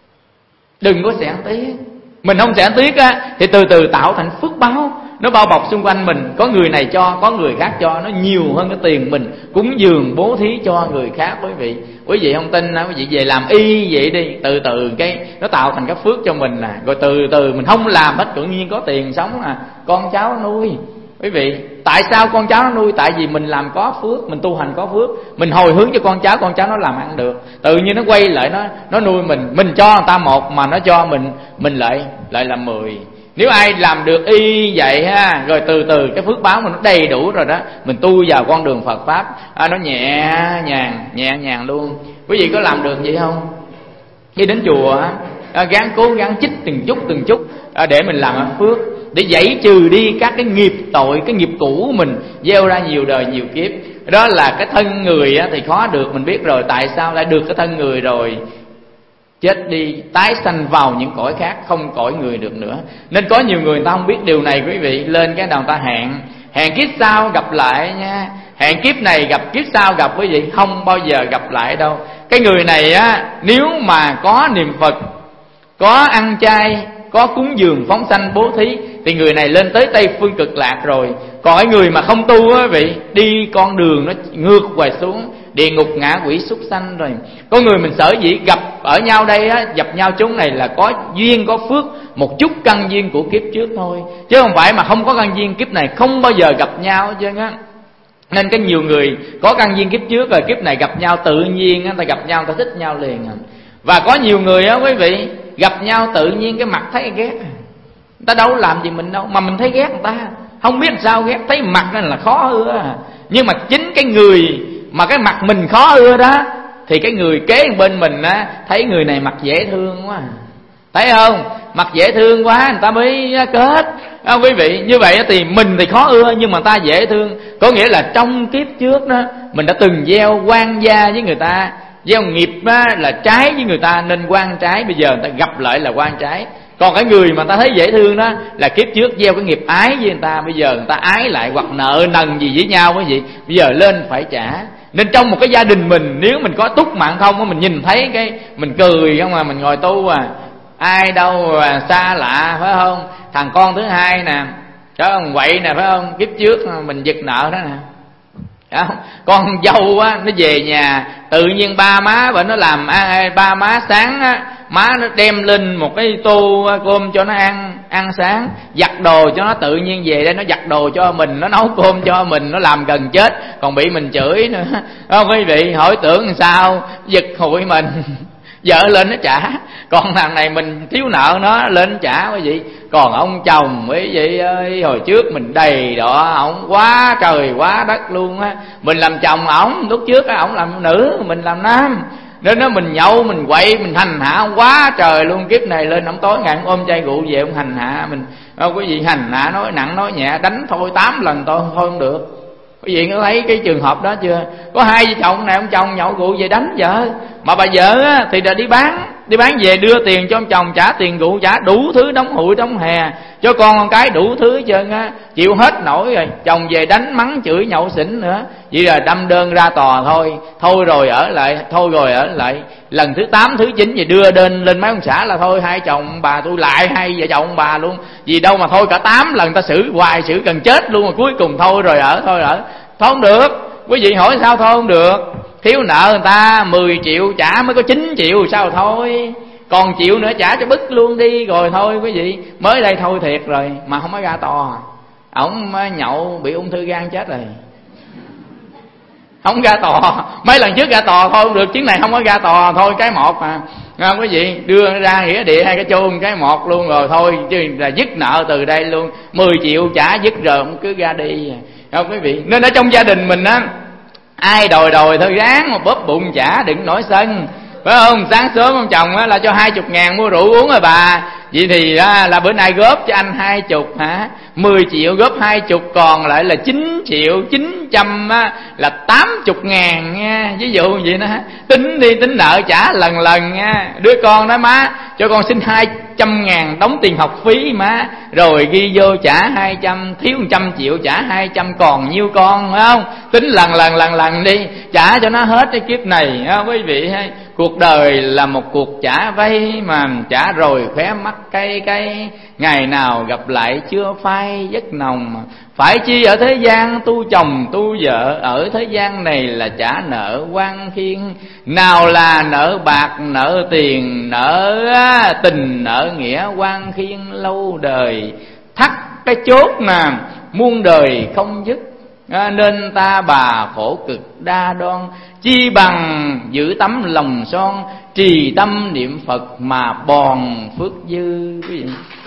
Đừng có xẻn tiếc. Mình không xẻn tiếc á, thì từ từ tạo thành phước báo. Nó bao bọc xung quanh mình, có người này cho, có người khác cho, nó nhiều hơn cái tiền mình cúng dường bố thí cho người khác quý vị. Quý vị không tin á, quý vị về làm y vậy đi, từ từ cái nó tạo thành cái phước cho mình nè, rồi từ từ mình không làm hết tự nhiên có tiền sống à, con cháu nuôi. Quý vị, tại sao con cháu nó nuôi? Tại vì mình làm có phước, mình tu hành có phước, mình hồi hướng cho con cháu, con cháu nó làm ăn được, tự nhiên nó quay lại nó nó nuôi mình. Mình cho người ta một mà nó cho mình, mình lại lại là mười. Nếu ai làm được y vậy ha, rồi từ từ cái phước báo mình nó đầy đủ rồi đó, mình tu vào con đường Phật Pháp, à, nó nhẹ nhàng, nhẹ nhàng luôn. Quý vị có làm được vậy không? Khi đến chùa à, gắng cố gắng chích từng chút từng chút à, để mình làm phước, để giải trừ đi các cái nghiệp tội, cái nghiệp cũ của mình gieo ra nhiều đời nhiều kiếp. Đó là cái thân người á, thì khó được, mình biết rồi. Tại sao lại được cái thân người rồi? Chết đi tái sanh vào những cõi khác, không cõi người được nữa. Nên có nhiều người người ta không biết điều này quý vị, lên cái đầu ta hẹn hẹn kiếp sau gặp lại nha, hẹn kiếp này gặp kiếp sau gặp, quý vị không bao giờ gặp lại đâu. Cái người này á, nếu mà có niệm Phật, có ăn chay, có cúng dường phóng sanh bố thí, thì người này lên tới Tây Phương Cực Lạc rồi. Còn cái người mà không tu á vị, đi con đường nó ngược hoài xuống địa ngục ngã quỷ súc sanh rồi. Có người mình sở dĩ gặp ở nhau đây á, gặp nhau chúng này là có duyên có phước, một chút căn duyên của kiếp trước thôi, chứ không phải mà không có căn duyên kiếp này không bao giờ gặp nhau chứ á. Nên cái nhiều người có căn duyên kiếp trước rồi, kiếp này gặp nhau tự nhiên, người ta gặp nhau người ta thích nhau liền. Và có nhiều người á quý vị, gặp nhau tự nhiên cái mặt thấy ghét, người ta đâu làm gì mình đâu mà mình thấy ghét người ta, không biết làm sao ghét, thấy mặt nên là khó ưa. Nhưng mà chính cái người mà cái mặt mình khó ưa đó thì cái người kế bên mình á thấy người này mặt dễ thương quá, thấy không, mặt dễ thương quá người ta mới kết. À, quý vị, như vậy thì mình thì khó ưa nhưng mà ta dễ thương, có nghĩa là trong kiếp trước đó mình đã từng gieo oan gia với người ta, gieo nghiệp á, là trái với người ta nên oan trái, bây giờ người ta gặp lại là oan trái. Còn cái người mà ta thấy dễ thương đó là kiếp trước gieo cái nghiệp ái với người ta, bây giờ người ta ái lại hoặc nợ nần gì với nhau quý vị, bây giờ lên phải trả. Nên trong một cái gia đình mình nếu mình có túc mạng không, mình nhìn thấy cái mình cười không mà mình ngồi tu à, ai đâu à, xa lạ phải không. Thằng con thứ hai nè, đó ông quậy nè phải không, kiếp trước mình giật nợ đó nè. Đó. Con dâu á nó về nhà tự nhiên ba má bởi nó làm à, ba má sáng á, má nó đem lên một cái tô cơm cho nó ăn ăn sáng, giặt đồ cho nó, tự nhiên về đây nó giặt đồ cho mình, nó nấu cơm cho mình, nó làm gần chết còn bị mình chửi nữa. Không quý vị, hỏi tưởng làm sao, giật hụi mình vợ lên nó trả, còn thằng này mình thiếu nợ nó lên nó trả quý vị. Còn ông chồng quý vị ơi, hồi trước mình đầy đọa ổng quá trời quá đất luôn á, mình làm chồng ổng, lúc trước á ổng làm nữ mình làm nam, nên nó mình nhậu mình quậy mình hành hạ ông quá trời luôn. Kiếp này lên ổng tối ngày ôm chai rượu về ông hành hạ mình. Đâu quý vị, hành hạ nói nặng nói nhẹ, đánh thôi tám lần thôi thôi không được. Quý vị có thấy cái trường hợp đó chưa? Có hai vợ chồng này, ông chồng nhậu rượu về đánh vợ, mà bà vợ á, thì đã đi bán đi bán về đưa tiền cho ông chồng, trả tiền rượu, trả đủ thứ, đóng hụi đóng hè cho con con cái đủ thứ hết trơn á, chịu hết nổi rồi. Chồng về đánh mắng chửi nhậu xỉn nữa, vậy là đâm đơn ra tòa thôi. Thôi rồi ở lại, thôi rồi ở lại. Lần thứ tám thứ chín gì đưa đơn lên mấy ông xã là thôi hai chồng bà tôi lại hai vợ chồng bà luôn. Vì đâu mà thôi cả tám lần ta xử hoài, xử gần chết luôn, mà cuối cùng thôi rồi ở, thôi ở. Thôi không được. Quý vị hỏi sao thôi không được? Thiếu nợ người ta mười triệu trả mới có chín triệu sao thôi, còn triệu nữa trả cho bứt luôn đi rồi thôi quý vị. Mới đây thôi thiệt rồi mà không có ra tòa, ổng nhậu bị ung thư gan chết rồi, không ra tòa. Mấy lần trước ra tòa thôi không được, chuyến này không có ra tòa thôi cái một mà à, quý vị đưa ra nghĩa địa hai cái chôn cái một luôn rồi thôi, chứ là dứt nợ từ đây luôn. Mười triệu trả dứt rồi ông cứ ra đi không quý vị. Nên ở trong gia đình mình á, ai đòi đòi thôi ráng mà bóp bụng trả, đừng nổi sân phải không. Sáng sớm ông chồng á là cho hai chục ngàn mua rượu uống rồi bà, vậy thì á, là bữa nay góp cho anh hai chục hả, mười triệu góp hai chục còn lại là chín triệu chín trăm á, là tám chục ngàn nha, ví dụ vậy đó. Tính đi tính nợ trả lần lần nha. Đứa con đó má cho con xin hai trăm ngàn đóng tiền học phí má, rồi ghi vô trả hai trăm, thiếu một trăm triệu trả hai trăm, còn nhiêu con phải không. Tính lần lần lần lần đi, trả cho nó hết cái kiếp này á, quý vị hay. Cuộc đời là một cuộc trả vay mà trả rồi khóe mắt cay cay, ngày nào gặp lại chưa phai giấc nồng. Phải chi ở thế gian tu chồng tu vợ, ở thế gian này là trả nợ quan khiên. Nào là nợ bạc nợ tiền, nợ tình nợ nghĩa quan khiên lâu đời. Thắt cái chốt nè muôn đời không dứt, à, nên ta bà khổ cực đa đoan. Chi bằng giữ tấm lòng son, trì tâm niệm Phật mà bòn phước dư quý vị.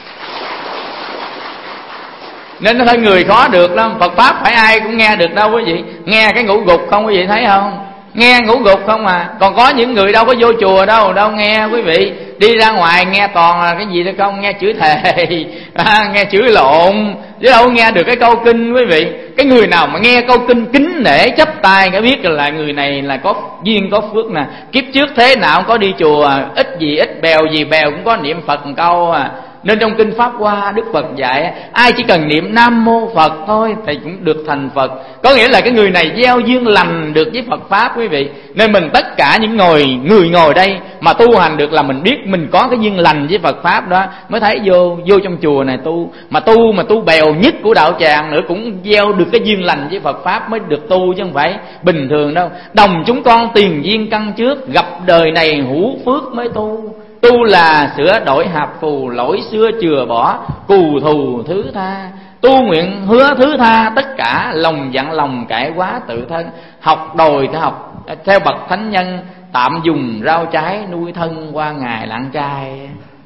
Nên nó thấy người khó được lắm. Phật Pháp phải ai cũng nghe được đâu quý vị. Nghe cái ngũ gục không quý vị thấy không? Nghe ngũ gục không à. Còn có những người đâu có vô chùa đâu, đâu nghe quý vị. Đi ra ngoài nghe toàn là cái gì đó không? Nghe chửi thề, à, nghe chửi lộn, chứ đâu nghe được cái câu kinh quý vị. Cái người nào mà nghe câu kinh kính nể chắp tay cái biết là người này là có duyên có phước nè. Kiếp trước thế nào cũng có đi chùa, ít gì ít bèo gì bèo cũng có niệm Phật một câu à. Nên trong kinh Pháp Hoa Đức Phật dạy ai chỉ cần niệm Nam Mô Phật thôi thì cũng được thành Phật. Có nghĩa là cái người này gieo duyên lành được với Phật Pháp quý vị. Nên mình tất cả những ngồi người ngồi đây mà tu hành được là mình biết mình có cái duyên lành với Phật Pháp đó, mới thấy vô vô trong chùa này tu. Mà tu mà tu bèo nhất của đạo tràng nữa cũng gieo được cái duyên lành với Phật Pháp mới được tu, chứ không phải bình thường đâu. Đồng chúng con tiền duyên căn trước, gặp đời này hữu phước mới tu. Tu là sửa đổi hạp phù, lỗi xưa chừa bỏ, cù thù thứ tha. Tu nguyện hứa thứ tha tất cả, lòng dặn lòng cải quá tự thân. Học đòi theo học theo bậc thánh nhân, tạm dùng rau trái nuôi thân qua ngày lạng trai.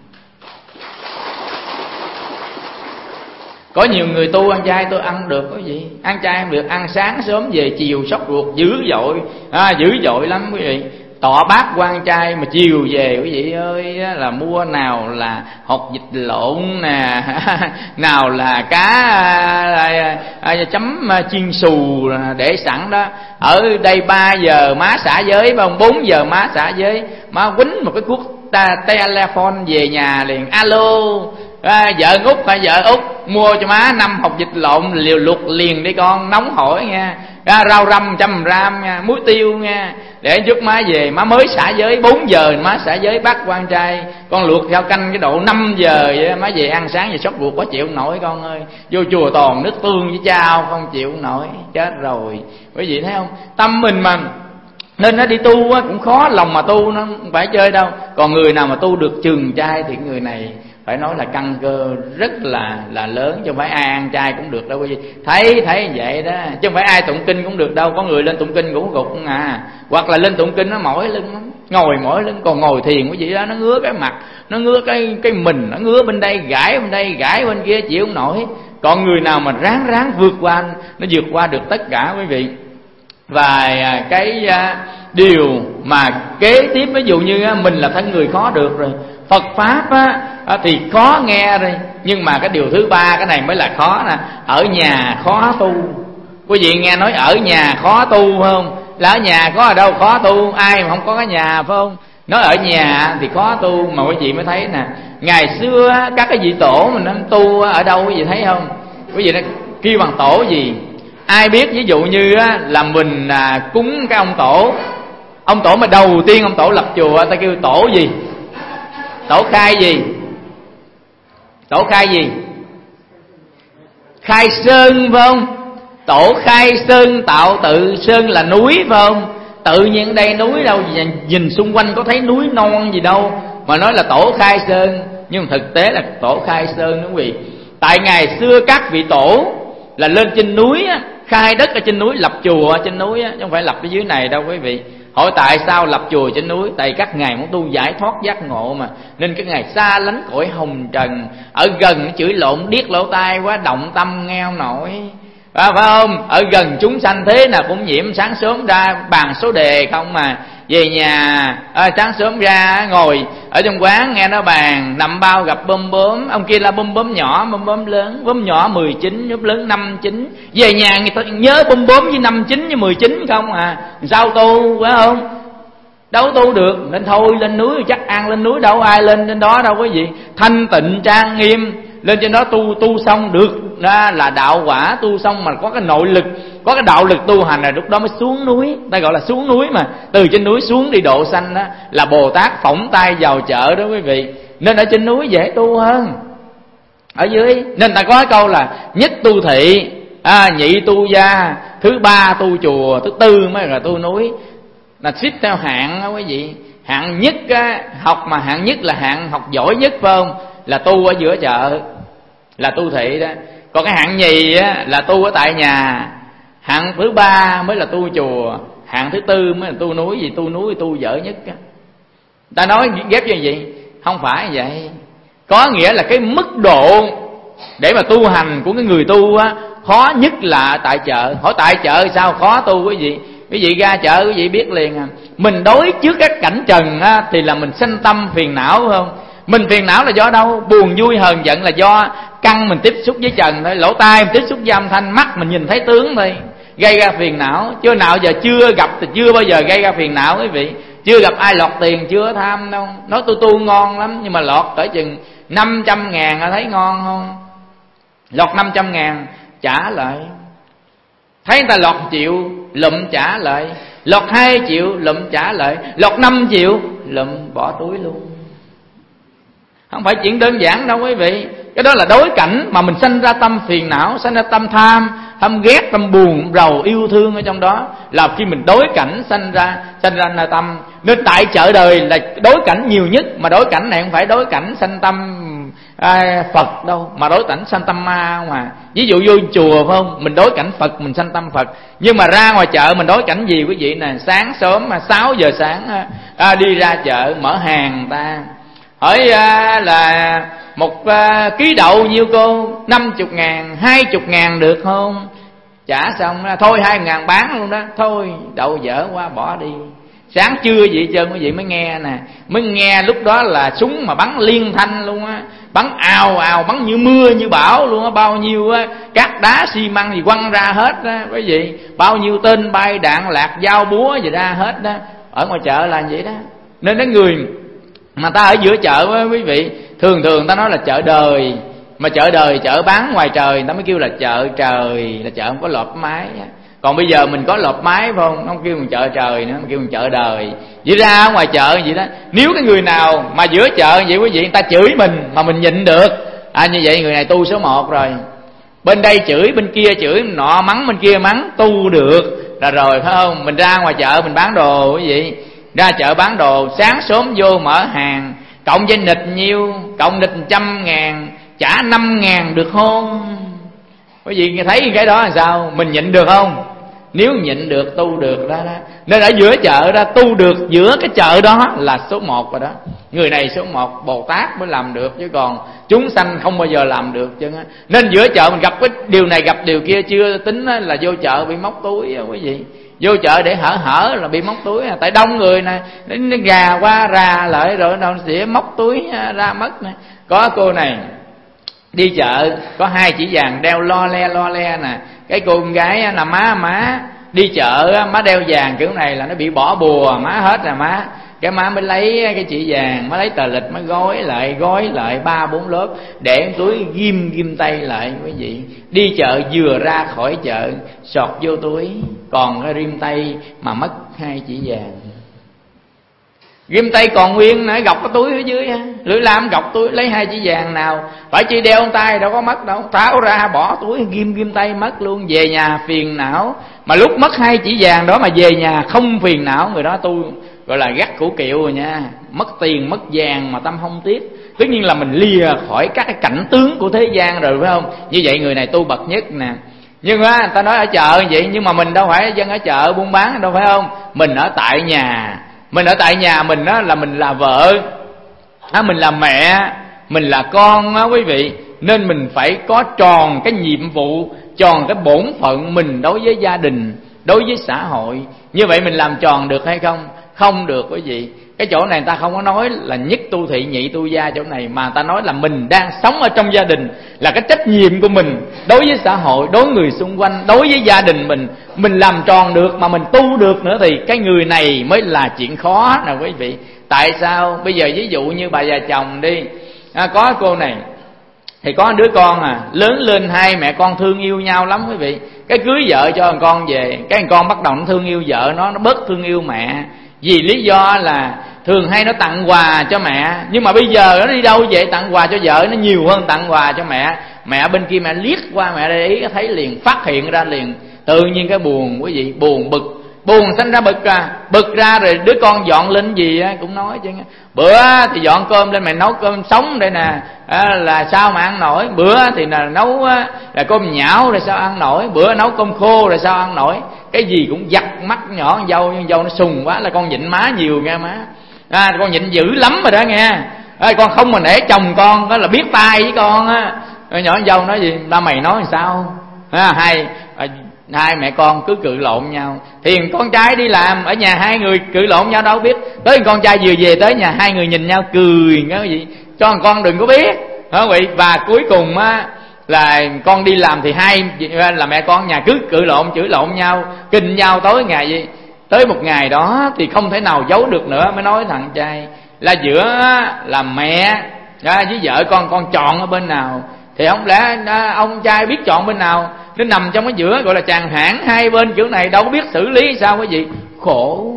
Có nhiều người tu ăn chay tôi ăn được quý vị, ăn chay ăn được, ăn sáng sớm về chiều sóc ruột dữ dội, à, dữ dội lắm quý vị. tọ bát quan trai mà chiều về quý vị ơi là mua nào là hột vịt lộn nè, nào là cá à, à, chấm chiên xù để sẵn đó. Ở đây ba giờ má xả giới, bằng bốn giờ má xả giới, má quýnh một cái cuốc ta telephone về nhà liền, alo à, vợ Út hay vợ Út mua cho má năm hột vịt lộn liều luộc liền đi con, nóng hổi nha, à, rau răm trăm gram nha, muối tiêu nha, để giúp má về. Má mới xả giới, bốn giờ má xả giới bát quan trai, con luộc theo canh cái độ năm giờ vậy, má về ăn sáng về sốt ruột quá chịu không nổi con ơi. Vô chùa toàn nước tương với chao không chịu không nổi, chết rồi. Quý vị thấy không, tâm mình mà nên nó đi tu á cũng khó lòng mà tu, nó không phải chơi đâu. Còn người nào mà tu được trường trai thì người này phải nói là căn cơ rất là là lớn, chứ không phải ai ăn chay cũng được đâu quý vị. Thấy thấy vậy đó, chứ không phải ai tụng kinh cũng được đâu. Có người lên tụng kinh ngủ gục à, hoặc là lên tụng kinh nó mỏi lưng lắm, ngồi mỏi lưng. Còn ngồi thiền quý vị đó, nó ngứa cái mặt, nó ngứa cái cái mình, nó ngứa bên đây, gãi bên đây, gãi bên kia, chịu không nổi. Còn người nào mà ráng ráng vượt qua, nó vượt qua được tất cả quý vị. Và cái điều mà kế tiếp, ví dụ như mình là thân người khó được rồi, Phật Pháp á, thì khó nghe rồi. Nhưng mà cái điều thứ ba, cái này mới là khó nè. Ở nhà khó tu. Quý vị nghe nói ở nhà khó tu không? Là ở nhà có ở đâu khó tu? Ai mà không có cái nhà phải không? Nói ở nhà thì khó tu. Mà quý vị mới thấy nè, ngày xưa các cái vị tổ mình đang tu ở đâu quý vị thấy không? Quý vị nó kêu bằng tổ gì? Ai biết ví dụ như là mình cúng cái ông tổ, ông tổ mà đầu tiên ông tổ lập chùa ta kêu tổ gì? Tổ Khai gì? Tổ Khai gì? Khai Sơn phải không? Tổ Khai Sơn tạo tự sơn là núi phải không? Tự nhiên đây núi đâu, nhìn xung quanh có thấy núi non gì đâu mà nói là tổ Khai Sơn. Nhưng thực tế là tổ Khai Sơn đó quý vị. Tại ngày xưa các vị tổ là lên trên núi á, khai đất ở trên núi, lập chùa ở trên núi á, chứ không phải lập ở dưới này đâu quý vị. Hỏi tại sao lập chùa trên núi? Tại các ngài muốn tu giải thoát giác ngộ mà, nên các ngài xa lánh cõi hồng trần. Ở gần chửi lộn điếc lỗ tai quá, động tâm nghe không nổi, phải không? Ở gần chúng sanh thế nào cũng nhiễm, sáng sớm ra bàn số đề không mà. Về nhà à, sáng sớm ra ngồi ở trong quán nghe nó bàn, nằm bao gặp bơm bướm, ông kia là bơm bướm nhỏ, bơm bướm lớn, bơm nhỏ mười chín, bơm lớn năm chín. Về nhà người ta nhớ bơm bướm với năm chín với mười chín không à, sao tu phải không? Đâu tu được, nên thôi lên núi chắc ăn lên núi, đâu ai lên trên đó đâu quý vị. Thanh tịnh trang nghiêm, lên trên đó tu tu xong được ra là đạo quả, tu xong mà có cái nội lực, có cái đạo lực tu hành, là lúc đó mới xuống núi. Ta gọi là xuống núi mà, từ trên núi xuống đi độ sanh đó, là Bồ Tát phỏng tay vào chợ đó quý vị. Nên ở trên núi dễ tu hơn ở dưới. Nên ta có cái câu là nhất tu thị, à, nhị tu gia, thứ ba tu chùa, thứ tư mới là tu núi. Là xếp theo hạng đó quý vị. Hạng nhất á, học mà hạng nhất là hạng học giỏi nhất phải không? Là tu ở giữa chợ, là tu thị đó. Còn cái hạng nhì á, là tu ở tại nhà. Hạng thứ ba mới là tu chùa. Hạng thứ tư mới là tu núi. Vì tu núi tu dở nhất á. Ta nói ghép như vậy, không phải vậy. Có nghĩa là cái mức độ để mà tu hành của cái người tu á, khó nhất là tại chợ. Hỏi tại chợ sao khó tu quý vị? Quý vị ra chợ quý vị biết liền à. Mình đối trước các cảnh trần á, thì là mình sanh tâm phiền não phải không? Mình phiền não là do đâu? Buồn vui hờn giận là do căn mình tiếp xúc với trần thôi. Lỗ tai mình tiếp xúc với âm thanh, mắt mình nhìn thấy tướng thôi, gây ra phiền não. Chứ nào giờ chưa gặp thì chưa bao giờ gây ra phiền não quý vị. Chưa gặp ai lọt tiền chưa tham đâu. Nói tôi tu ngon lắm, nhưng mà lọt cỡ chừng năm trăm ngàn là thấy ngon không? Lọt năm trăm ngàn trả lại. Thấy người ta lọt triệu lụm trả lại. Lọt hai triệu lụm trả lại. Lọt năm triệu lụm bỏ túi luôn. Không phải chuyện đơn giản đâu quý vị. Cái đó là đối cảnh mà mình sanh ra tâm phiền não, sanh ra tâm tham, tâm ghét, tâm buồn, rầu, yêu thương ở trong đó. Là khi mình đối cảnh sanh ra sanh ra là tâm. Nên tại chợ đời là đối cảnh nhiều nhất. Mà đối cảnh này không phải đối cảnh sanh tâm à, Phật đâu, mà đối cảnh sanh tâm ma không à. Ví dụ vô chùa phải không, mình đối cảnh Phật mình sanh tâm Phật. Nhưng mà ra ngoài chợ mình đối cảnh gì quý vị nè? Sáng sớm mà sáu giờ sáng à, đi ra chợ mở hàng ta. Hỏi à, là một à, ký đậu nhiêu cô? Năm chục ngàn, hai chục ngàn được không? Trả xong thôi hai ngàn bán luôn đó. Thôi đậu dở quá bỏ đi. sáng trưa vậy hết trơn quý vị mới nghe nè, mới nghe lúc đó là súng mà bắn liên thanh luôn á, bắn ào ào, bắn như mưa như bão luôn á, bao nhiêu á cát đá xi măng gì quăng ra hết á quý vị, bao nhiêu tên bay đạn lạc dao búa gì ra hết đó. Ở ngoài chợ là vậy đó. Nên cái người mà ta ở giữa chợ á quý vị, thường thường ta nói là chợ đời, mà chợ đời chợ bán ngoài trời người ta mới kêu là chợ trời, là chợ không có lợp mái. Còn bây giờ mình có lợp mái phải không, nó không kêu mình chợ trời nữa, nó kêu mình chợ đời. Vậy ra ở ngoài chợ vậy đó, nếu cái người nào mà giữa chợ vậy quý vị, người ta chửi mình mà mình nhịn được, à như vậy người này tu số một rồi. Bên đây chửi, bên kia chửi, nọ mắng, bên kia mắng, tu được là rồi phải không? Mình ra ngoài chợ mình bán đồ quý vị, ra chợ bán đồ, sáng sớm vô mở hàng, cộng với nịch nhiêu, cộng nịch trăm ngàn, trả năm ngàn được không? Quý vị thấy cái đó là sao? Mình nhịn được không? Nếu nhịn được tu được đó, đó. Nên ở giữa chợ đó, tu được giữa cái chợ đó là số một rồi đó. Người này số một, Bồ Tát mới làm được, chứ còn chúng sanh không bao giờ làm được chứ. Nên giữa chợ mình gặp cái điều này gặp điều kia, chưa tính là vô chợ bị móc túi quý vị. Vô chợ để hở hở là bị móc túi, tại đông người nè, nó gà qua rà lại rồi nó sẽ móc túi ra mất nè. Có cô này đi chợ, có hai chỉ vàng đeo lo le lo le nè. Cái cô con gái là má má đi chợ, má đeo vàng kiểu này là nó bị bỏ bùa, má hết rồi má. Cái má mới lấy cái chỉ vàng, má lấy tờ lịch, má gói lại, gói lại ba bốn lớp, để túi ghim ghim tay lại quý vị. Đi chợ vừa ra khỏi chợ, sọt vô túi, còn cái rim tay mà mất hai chỉ vàng. Ghim tay còn nguyên nãy gọc cái túi ở dưới, lưỡi lam gọc túi lấy hai chỉ vàng nào, phải chi đeo tay đâu có mất đâu, tháo ra bỏ túi ghim ghim tay mất luôn. Về nhà phiền não, mà lúc mất hai chỉ vàng đó mà về nhà không phiền não, người đó tu gọi là gắt củ kiệu rồi nha. Mất tiền mất vàng mà tâm không tiếc, tất nhiên là mình lìa khỏi các cái cảnh tướng của thế gian rồi phải không? Như vậy người này tu bậc nhất nè. Nhưng mà người ta nói ở chợ vậy, nhưng mà mình đâu phải dân ở chợ buôn bán đâu phải không? Mình ở tại nhà, mình ở tại nhà mình đó là mình là vợ, à, mình là mẹ, mình là con á quý vị. Nên mình phải có tròn cái nhiệm vụ, tròn cái bổn phận mình đối với gia đình, đối với xã hội. Như vậy mình làm tròn được hay không? Không được quý vị. Cái chỗ này ta không có nói là nhất tu thị nhị tu gia chỗ này, mà ta nói là mình đang sống ở trong gia đình, là cái trách nhiệm của mình đối với xã hội, đối với người xung quanh, đối với gia đình mình. Mình làm tròn được mà mình tu được nữa thì cái người này mới là chuyện khó nè quý vị. Tại sao? Bây giờ ví dụ như bà già chồng đi, à, có cô này thì có đứa con à, lớn lên hai mẹ con thương yêu nhau lắm quý vị. Cái cưới vợ cho thằng con về, cái thằng con bắt đầu nó thương yêu vợ nó, nó bớt thương yêu mẹ. Vì lý do là thường hay nó tặng quà cho mẹ, nhưng mà bây giờ nó đi đâu vậy, tặng quà cho vợ nó nhiều hơn tặng quà cho mẹ. Mẹ bên kia mẹ liếc qua mẹ để ý thấy liền, phát hiện ra liền. Tự nhiên cái buồn quý vị, buồn bực, buồn sanh ra bực à. Bực ra rồi đứa con dọn lên gì á cũng nói chứ, bữa thì dọn cơm lên mày nấu cơm sống đây nè, à, là sao mà ăn nổi. Bữa thì là nấu á, là cơm nhão rồi sao ăn nổi. Bữa nấu cơm khô rồi sao ăn nổi. Cái gì cũng giặt mắt nhỏ con dâu, nhưng dâu nó sùng quá là con nhịn má nhiều nghe má, à, con nhịn dữ lắm rồi đó nghe. À, con không mà nể chồng con đó là biết tay với con á. Nhỏ con dâu nói gì, ba mày nói làm sao? À, hai à, hai mẹ con cứ cự lộn nhau. Thì con trai đi làm ở nhà hai người cự lộn nhau đâu biết. Tới con trai vừa về tới nhà hai người nhìn nhau cười cái gì, cho con đừng có biết hả vậy. Và cuối cùng á là con đi làm thì hai là mẹ con nhà cứ cự lộn chửi lộn nhau, kinh nhau tối ngày gì. Tới một ngày đó thì không thể nào giấu được nữa, mới nói thằng trai là giữa là mẹ với vợ con con chọn ở bên nào. Thì không lẽ ông trai biết chọn bên nào, nó nằm trong cái giữa gọi là chàng hãng hai bên kiểu này, đâu có biết xử lý sao cái gì. Khổ.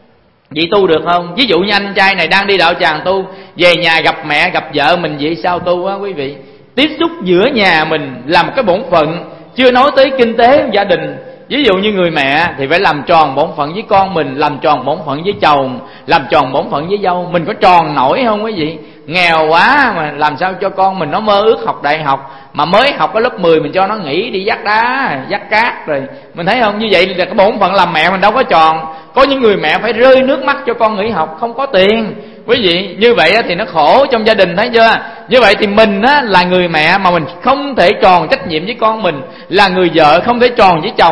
Vậy tu được không? Ví dụ như anh trai này đang đi đạo tràng tu, về nhà gặp mẹ gặp vợ mình vậy sao tu á quý vị? Tiếp xúc giữa nhà mình là một cái bổn phận, chưa nói tới kinh tế gia đình. Ví dụ như người mẹ thì phải làm tròn bổn phận với con mình, làm tròn bổn phận với chồng, làm tròn bổn phận với dâu. Mình có tròn nổi không quý vị? Nghèo quá mà làm sao cho con mình nó mơ ước học đại học, mà mới học ở lớp mười mình cho nó nghỉ đi vác đá, vác cát rồi. Mình thấy không? Như vậy là cái bổn phận làm mẹ mình đâu có tròn. Có những người mẹ phải rơi nước mắt cho con nghỉ học, không có tiền. Quý vị, như vậy thì nó khổ trong gia đình, thấy chưa? Như vậy thì mình á, là người mẹ mà mình không thể tròn trách nhiệm với con mình, là người vợ không thể tròn với chồng,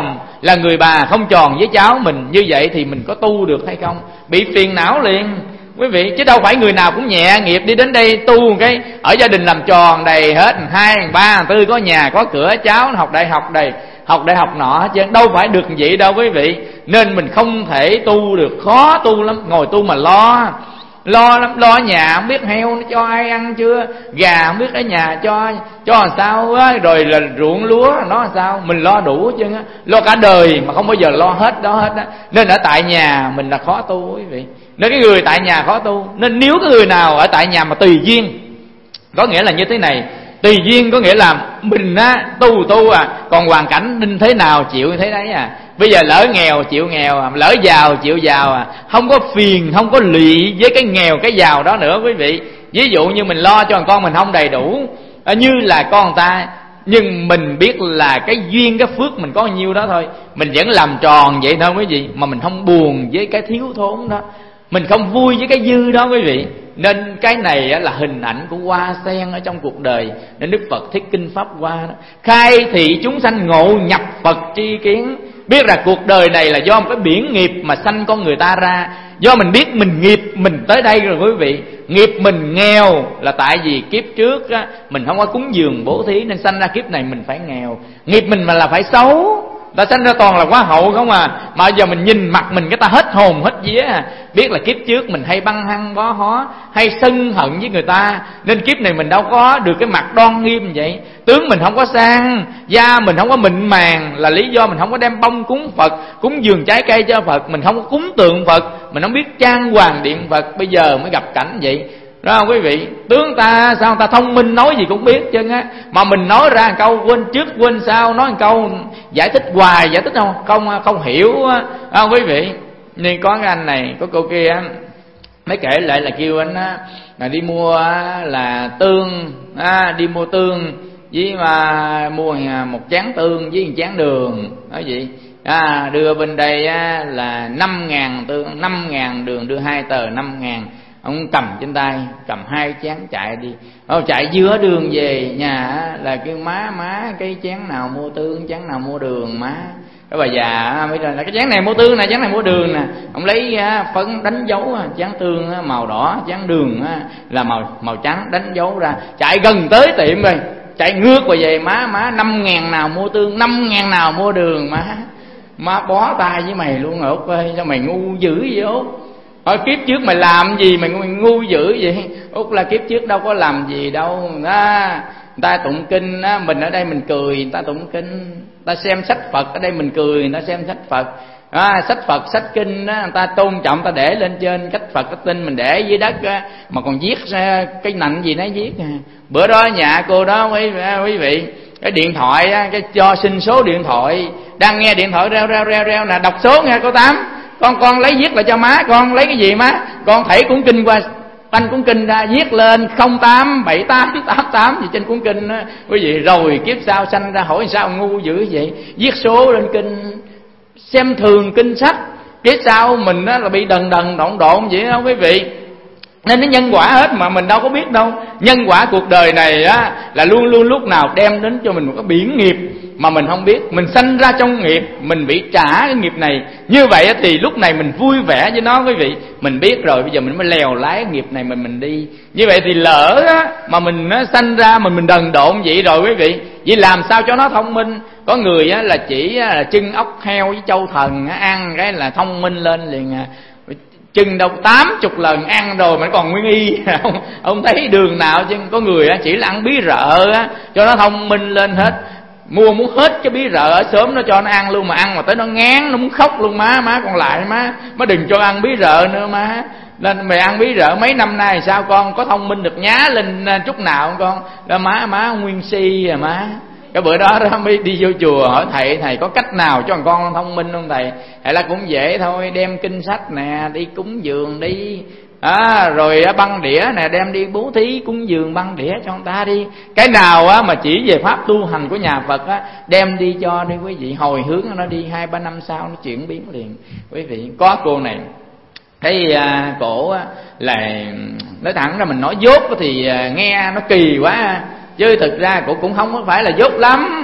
là người bà không tròn với cháu mình, như vậy thì mình có tu được hay không? Bị phiền não liền quý vị, chứ đâu phải người nào cũng nhẹ nghiệp đi đến đây tu cái ở gia đình làm tròn đầy hết, hai ba tư có nhà có cửa, cháu học đại học đầy, học đại học nọ chứ đâu phải được vậy đâu quý vị. Nên mình không thể tu được, khó tu lắm. Ngồi tu mà lo lo lắm, lo ở nhà không biết heo nó cho ai ăn chưa, gà không biết ở nhà cho cho làm sao á, rồi là ruộng lúa nó làm sao, mình lo đủ chứ á, lo cả đời mà không bao giờ lo hết đó hết á. Nên ở tại nhà mình là khó tu quý vị. Nên cái người tại nhà khó tu. Nên nếu cái người nào ở tại nhà mà tùy duyên, có nghĩa là như thế này, tùy duyên có nghĩa là mình á tu tu à, còn hoàn cảnh nên thế nào chịu như thế đấy à. Bây giờ lỡ nghèo chịu nghèo à, lỡ giàu chịu giàu à, không có phiền, không có lụy với cái nghèo cái giàu đó nữa quý vị. Ví dụ như mình lo cho con mình không đầy đủ à, như là con người ta, nhưng mình biết là cái duyên cái phước mình có nhiêu đó thôi, mình vẫn làm tròn vậy thôi quý vị, mà mình không buồn với cái thiếu thốn đó, mình không vui với cái dư đó quý vị. Nên cái này là hình ảnh của hoa sen ở trong cuộc đời. Nên Đức Phật thuyết kinh Pháp Hoa đó, khai thị chúng sanh ngộ nhập Phật tri kiến. Biết là cuộc đời này là do một cái biển nghiệp mà sanh con người ta ra. Do mình biết mình nghiệp mình tới đây rồi quý vị. Nghiệp mình nghèo là tại vì kiếp trước á, mình không có cúng dường bố thí, nên sanh ra kiếp này mình phải nghèo. Nghiệp mình mà là phải xấu, ta sanh ra toàn là quá hậu không à. Mà giờ mình nhìn mặt mình cái ta hết hồn hết vía à. Biết là kiếp trước mình hay băng hăng bó hó, hay sân hận với người ta, nên kiếp này mình đâu có được cái mặt đoan nghiêm vậy. Tướng mình không có sang, da mình không có mịn màng, là lý do mình không có đem bông cúng Phật, cúng dường trái cây cho Phật. Mình không có cúng tượng Phật, mình không biết trang hoàng điện Phật. Bây giờ mới gặp cảnh vậy đó quý vị. Tướng ta sao ta thông minh nói gì cũng biết chứ á, mà mình nói ra một câu quên trước quên sau, nói một câu giải thích hoài giải thích không không không hiểu á không quý vị. Nên có cái anh này có cô kia mới kể lại là kêu anh á là đi mua là tương à, đi mua tương với mà mua một chén tương với một chén đường đó vậy à, đưa bên đây á, là năm ngàn tương, năm ngàn đường, đưa hai tờ năm ngàn. Ông cầm trên tay, cầm hai chén chạy đi. Ông chạy giữa đường về nhà là kêu má má cái chén nào mua tương, chén nào mua đường má. Cái bà già mới nói là cái chén này mua tương nè, chén này mua đường nè. Ông lấy phấn đánh dấu chén tương màu đỏ, chén đường là màu màu trắng, đánh dấu ra. Chạy gần tới tiệm rồi, chạy ngước qua về má má năm ngàn nào mua tương, năm ngàn nào mua đường má. Má bó tay với mày luôn rồi Út ơi, sao mày ngu dữ vậy Út? Ở kiếp trước mày làm gì mày ngu dữ vậy? Út là kiếp trước đâu có làm gì đâu đó. Người ta tụng kinh á, mình ở đây mình cười, người ta tụng kinh. Ta xem sách Phật ở đây mình cười, người ta xem sách Phật à, sách Phật sách kinh á, người ta tôn trọng, ta để lên trên cách Phật cách tin, mình để dưới đất á, mà còn viết ra cái nạnh gì nấy viết à. Bữa đó nhà cô đó quý, quý vị, cái điện thoại á, cái cho xin số điện thoại, đang nghe điện thoại reo reo reo reo nè, đọc số nghe cô Tám. Con con lấy viết lại cho má, con lấy cái gì má? Con thảy cuốn kinh qua, anh cuốn kinh ra viết lên không tám bảy tám tám tám gì trên cuốn kinh đó quý vị. Rồi kiếp sau sanh ra hỏi sao ngu dữ vậy, viết số lên kinh, xem thường kinh sách. Kiếp sau mình đó là bị đần đần độn độn vậy đó quý vị. Nên nó nhân quả hết mà mình đâu có biết đâu. Nhân quả cuộc đời này á là luôn luôn lúc nào đem đến cho mình một cái biển nghiệp mà mình không biết. Mình sanh ra trong nghiệp, mình bị trả cái nghiệp này. Như vậy thì lúc này mình vui vẻ với nó quý vị. Mình biết rồi, bây giờ mình mới lèo lái nghiệp này mình mình đi. Như vậy thì lỡ á, mà mình á, sanh ra mình mình đần độn vậy rồi quý vị. Vậy làm sao cho nó thông minh? Có người á, là chỉ á, là chân ốc heo với châu thần á, ăn cái là thông minh lên liền à. Chừng đâu tám chục lần ăn rồi mà còn nguyên y. Ông, ông thấy đường nào chứ. Có người á, chỉ là ăn bí rợ á, cho nó thông minh lên hết. Mua muốn hết cái bí rợ ở sớm nó cho nó ăn luôn, mà ăn mà tới nó ngán, nó muốn khóc luôn. Má má còn lại má, má đừng cho ăn bí rợ nữa má. Nên mày ăn bí rợ mấy năm nay sao con có thông minh được nhá lên chút nào không con? Đó má má nguyên si à má. Cái bữa đó đó mới đi vô chùa hỏi thầy, thầy có cách nào cho con thông minh không thầy? Thầy là cũng dễ thôi, đem kinh sách nè đi cúng dường đi à, rồi băng đĩa nè đem đi bố thí cúng dường băng đĩa cho người ta đi. Cái nào á mà chỉ về pháp tu hành của nhà Phật á, đem đi cho đi quý vị, hồi hướng nó đi, hai ba năm sau nó chuyển biến liền quý vị. Có cô này thấy à, cổ á, là nói thẳng ra mình nói dốt thì à, nghe nó kỳ quá, chứ thực ra cổ cũng không phải là dốt lắm.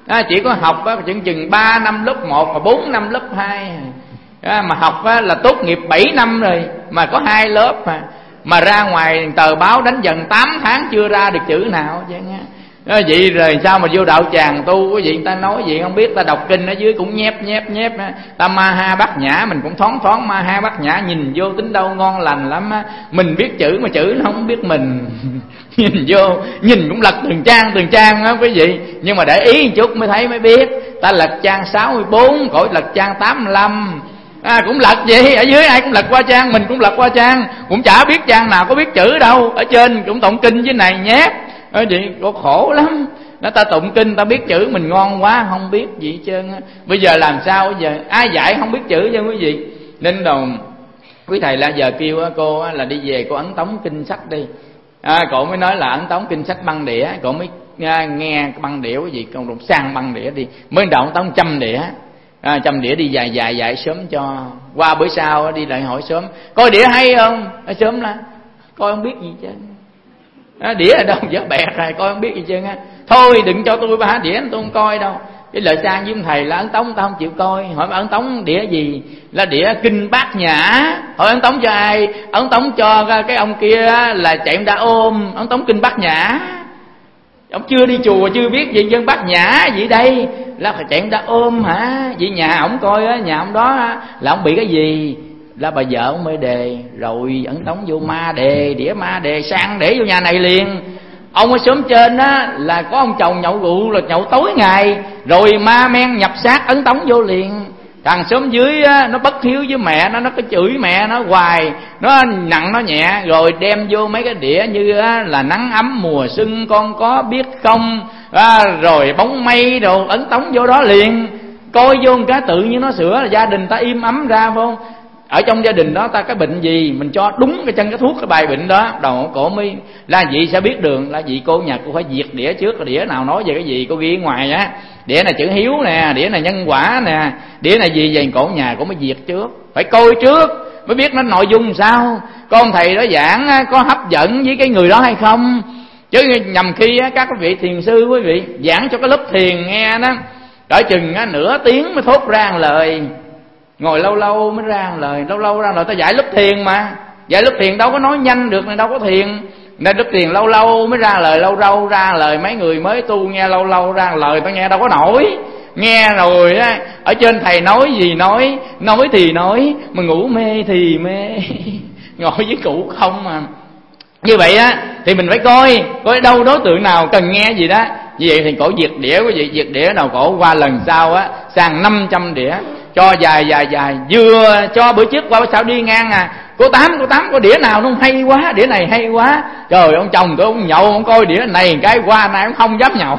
À, chỉ có học á, chừng chừng ba năm lớp một và bốn năm lớp hai. À, mà học á, là tốt nghiệp bảy năm rồi mà có hai lớp mà mà ra ngoài tờ báo đánh dần tám tháng chưa ra được chữ nào chứ nghe. À, vậy rồi sao mà vô đạo tràng tu cái gì người ta nói gì không biết, ta đọc kinh ở dưới cũng nhép nhép nhép, ta ma ha bát nhã mình cũng thoáng thoáng ma ha bát nhã, nhìn vô tính đâu ngon lành lắm á. Mình biết chữ mà chữ nó không biết mình. Nhìn vô nhìn cũng lật từng trang từng trang á quý vị, nhưng mà để ý một chút mới thấy mới biết. Ta lật trang sáu mươi bốn, cổ lật trang tám mươi lăm. À, cũng lật vậy, ở dưới ai cũng lật qua trang, mình cũng lật qua trang, cũng chả biết trang nào có biết chữ đâu. Ở trên cũng tụng kinh dưới này nhép. Ở vậy có khổ lắm. Nó ta tụng kinh ta biết chữ mình ngon quá, không biết gì hết trơn á. Bây giờ làm sao bây giờ? Ai dạy không biết chữ cho quý vị. Nên đầu quý thầy là giờ kêu cô là đi về cô ấn tống kinh sách đi. À, cổ mới nói là ấn tống kinh sách băng đĩa, cổ mới à, nghe băng đĩa cái gì, con đụng sang băng đĩa đi. Mới động tống trăm đĩa. À, trăm đĩa đi dài dài dài sớm cho. Qua bữa sau đi lại hỏi sớm, coi đĩa hay không? À, sớm là coi không biết gì chứ. À, đĩa ở đâu dở bẹt rồi, coi không biết gì chứ á. Thôi đừng cho tôi ba đĩa tôi không coi đâu. Cái lời sang với ông thầy là ấn tống tao không chịu coi. Hỏi ấn tống đĩa gì? Là đĩa kinh Bát Nhã. Hỏi ấn tống cho ai? Ấn tống cho cái ông kia là chạy đã ôm ấn tống kinh Bát Nhã. Ông chưa đi chùa chưa biết gì dân Bát Nhã gì đây, là phải chạy đã ôm hả? Vậy nhà ổng coi á, nhà ổng đó là ông bị cái gì? Là bà vợ ông mê đề rồi ấn tống vô ma đề, đĩa ma đề sang để vô nhà này liền. Ông ở xóm trên á là có ông chồng nhậu rượu là nhậu tối ngày, rồi ma men nhập xác ấn tống vô liền. Thằng xóm dưới á, nó bất hiếu với mẹ nó, nó cứ chửi mẹ nó hoài, nó nặng nó nhẹ, rồi đem vô mấy cái đĩa như á, là nắng ấm mùa xuân con có biết không, à, rồi bóng mây đồ ấn tống vô đó liền. Coi vô một cái tự nhiên nó sửa là gia đình ta im ấm ra, phải không? Ở trong gia đình đó ta cái bệnh gì mình cho đúng cái chân cái thuốc cái bài bệnh đó. Đầu cổ mới là vậy sẽ biết đường. Là vậy cô nhà cô phải diệt đĩa trước, là đĩa nào nói về cái gì cô ghi ngoài á. Đĩa này chữ hiếu nè, đĩa này nhân quả nè, đĩa này gì về cổ nhà cô mới diệt trước. Phải coi trước mới biết nó nội dung sao, con thầy đó giảng có hấp dẫn với cái người đó hay không. Chứ nhầm khi các vị thiền sư quý vị giảng cho cái lớp thiền nghe đó, cỡ chừng nửa tiếng mới thốt ra một lời, ngồi lâu lâu mới ra một lời, lâu lâu ra lời. Ta dạy lớp thiền mà, dạy lớp thiền đâu có nói nhanh được, này đâu có thiền. Nên lớp thiền lâu lâu mới ra lời, lâu lâu ra lời. Mấy người mới tu nghe lâu lâu ra lời, ta nghe đâu có nổi. Nghe rồi á, ở trên thầy nói gì nói, nói thì nói, mà ngủ mê thì mê. Ngồi với cụ không mà. Như vậy á thì mình phải coi coi đâu đối tượng nào cần nghe gì đó. Như vậy thì cổ diệt đĩa, quý vị diệt đĩa nào cổ qua lần sau á sang năm trăm đĩa, cho dài dài dài. Vừa cho bữa trước qua bữa sau đi ngang à, cô tám cô tám có đĩa nào nó hay quá, đĩa này hay quá. Trời, ông chồng tôi ông nhậu ông coi đĩa này cái qua nay ông không dám nhậu.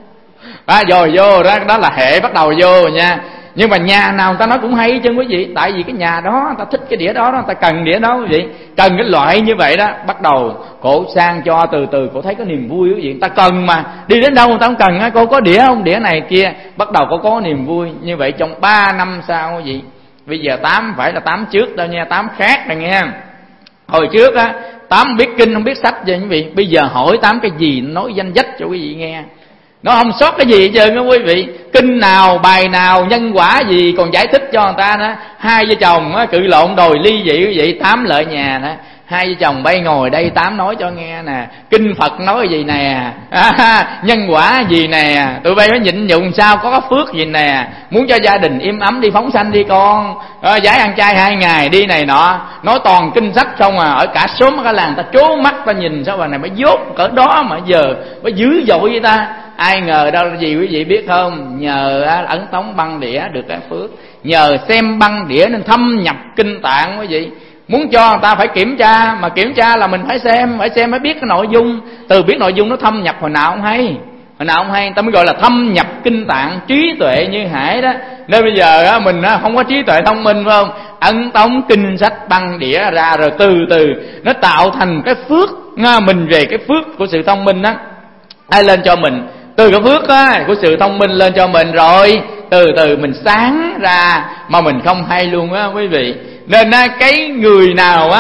À, rồi vô đó, đó là hệ bắt đầu vô nha. Nhưng mà nhà nào người ta nói cũng hay chứ quý vị. Tại vì cái nhà đó người ta thích cái đĩa đó, người ta cần đĩa đó quý vị. Cần cái loại như vậy đó. Bắt đầu cổ sang cho từ từ, cổ thấy có niềm vui quý vị. Người ta cần mà, đi đến đâu người ta không cần á, cô có đĩa không, đĩa này kia. Bắt đầu cô có niềm vui. Như vậy trong ba năm sau quý vị. Bây giờ tám phải là tám trước đâu nha, tám khác rồi nghe. Hồi trước á, tám biết kinh không biết sách vậy quý vị. Bây giờ hỏi tám cái gì nói danh dách cho quý vị nghe. Nó không sót cái gì hết trơn đó quý vị. Kinh nào, bài nào, nhân quả gì còn giải thích cho người ta nữa. Hai vợ chồng á, cự lộn đòi ly dị quý vị. Tám lợi nhà đó, hai vợ chồng bay ngồi đây, tám nói cho nghe nè. Kinh Phật nói gì nè, à, nhân quả gì nè, tụi bay mới nhịn nhục sao có phước gì nè. Muốn cho gia đình im ấm đi phóng sanh đi con, à, giải ăn chay hai ngày đi này nọ. Nói toàn kinh sách không à. Ở cả xóm cả làng ta trố mắt ta nhìn sao bà này mới dốt cỡ đó mà giờ mới dữ dội với ta. Ai ngờ đâu là gì quý vị biết không? Nhờ ấn tống băng đĩa được cái phước, nhờ xem băng đĩa nên thâm nhập kinh tạng quý vị. Muốn cho người ta phải kiểm tra, mà kiểm tra là mình phải xem, phải xem mới biết cái nội dung. Từ biết nội dung nó thâm nhập hồi nào không hay, hồi nào không hay, ta mới gọi là thâm nhập kinh tạng, trí tuệ như hải đó. Nên bây giờ mình không có trí tuệ thông minh phải không? Ấn tống kinh sách băng đĩa ra rồi từ từ nó tạo thành cái phước mình về cái phước của sự thông minh đó. Ai lên cho mình từ cái phước á, của sự thông minh lên cho mình rồi từ từ mình sáng ra mà mình không hay luôn á quý vị. Nên á, cái người nào á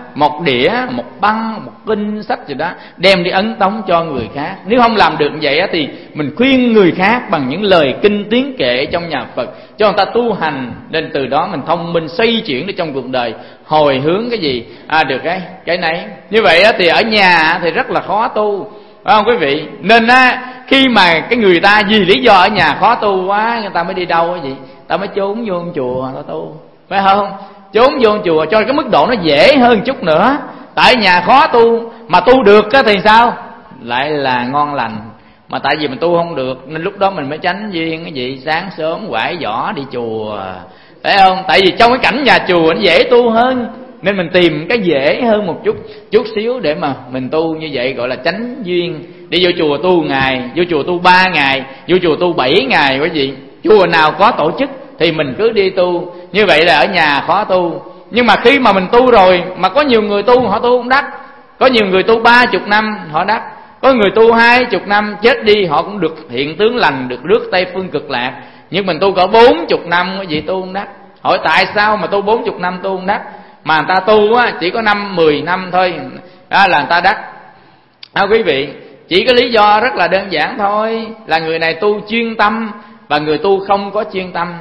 một đĩa, một băng, một kinh sách gì đó đem đi ấn tống cho người khác. Nếu không làm được vậy thì mình khuyên người khác bằng những lời kinh tiếng kệ trong nhà Phật cho người ta tu hành, nên từ đó mình thông minh xoay chuyển để trong cuộc đời hồi hướng cái gì à, được cái cái nấy. Như vậy thì ở nhà thì rất là khó tu, phải không quý vị? Nên á, khi mà cái người ta vì lý do ở nhà khó tu quá, người ta mới đi đâu cái gì, ta mới trốn vô chùa ta tu, phải không? Trốn vô chùa cho cái mức độ nó dễ hơn chút nữa. Tại nhà khó tu mà tu được thì sao? Lại là ngon lành. Mà tại vì mình tu không được nên lúc đó mình mới tránh duyên cái gì, sáng sớm quải giỏ đi chùa, phải không? Tại vì trong cái cảnh nhà chùa nó dễ tu hơn, nên mình tìm cái dễ hơn một chút chút xíu để mà mình tu. Như vậy gọi là tránh duyên. Đi vô chùa tu ngày, vô chùa tu ba ngày, vô chùa tu bảy ngày, quý vị. Chùa nào có tổ chức thì mình cứ đi tu. Như vậy là ở nhà khó tu. Nhưng mà khi mà mình tu rồi, mà có nhiều người tu họ tu không đắc, có nhiều người tu ba chục năm họ đắc, có người tu hai chục năm chết đi họ cũng được hiện tướng lành, được rước Tây Phương Cực Lạc. Nhưng mình tu cỡ bốn chục năm quý vị tu không đắc. Hỏi tại sao mà tu bốn chục năm tu không đắc, mà người ta tu á chỉ có năm mười năm thôi đó là người ta đắc. À, quý vị, chỉ có lý do rất là đơn giản thôi, là người này tu chuyên tâm và người tu không có chuyên tâm.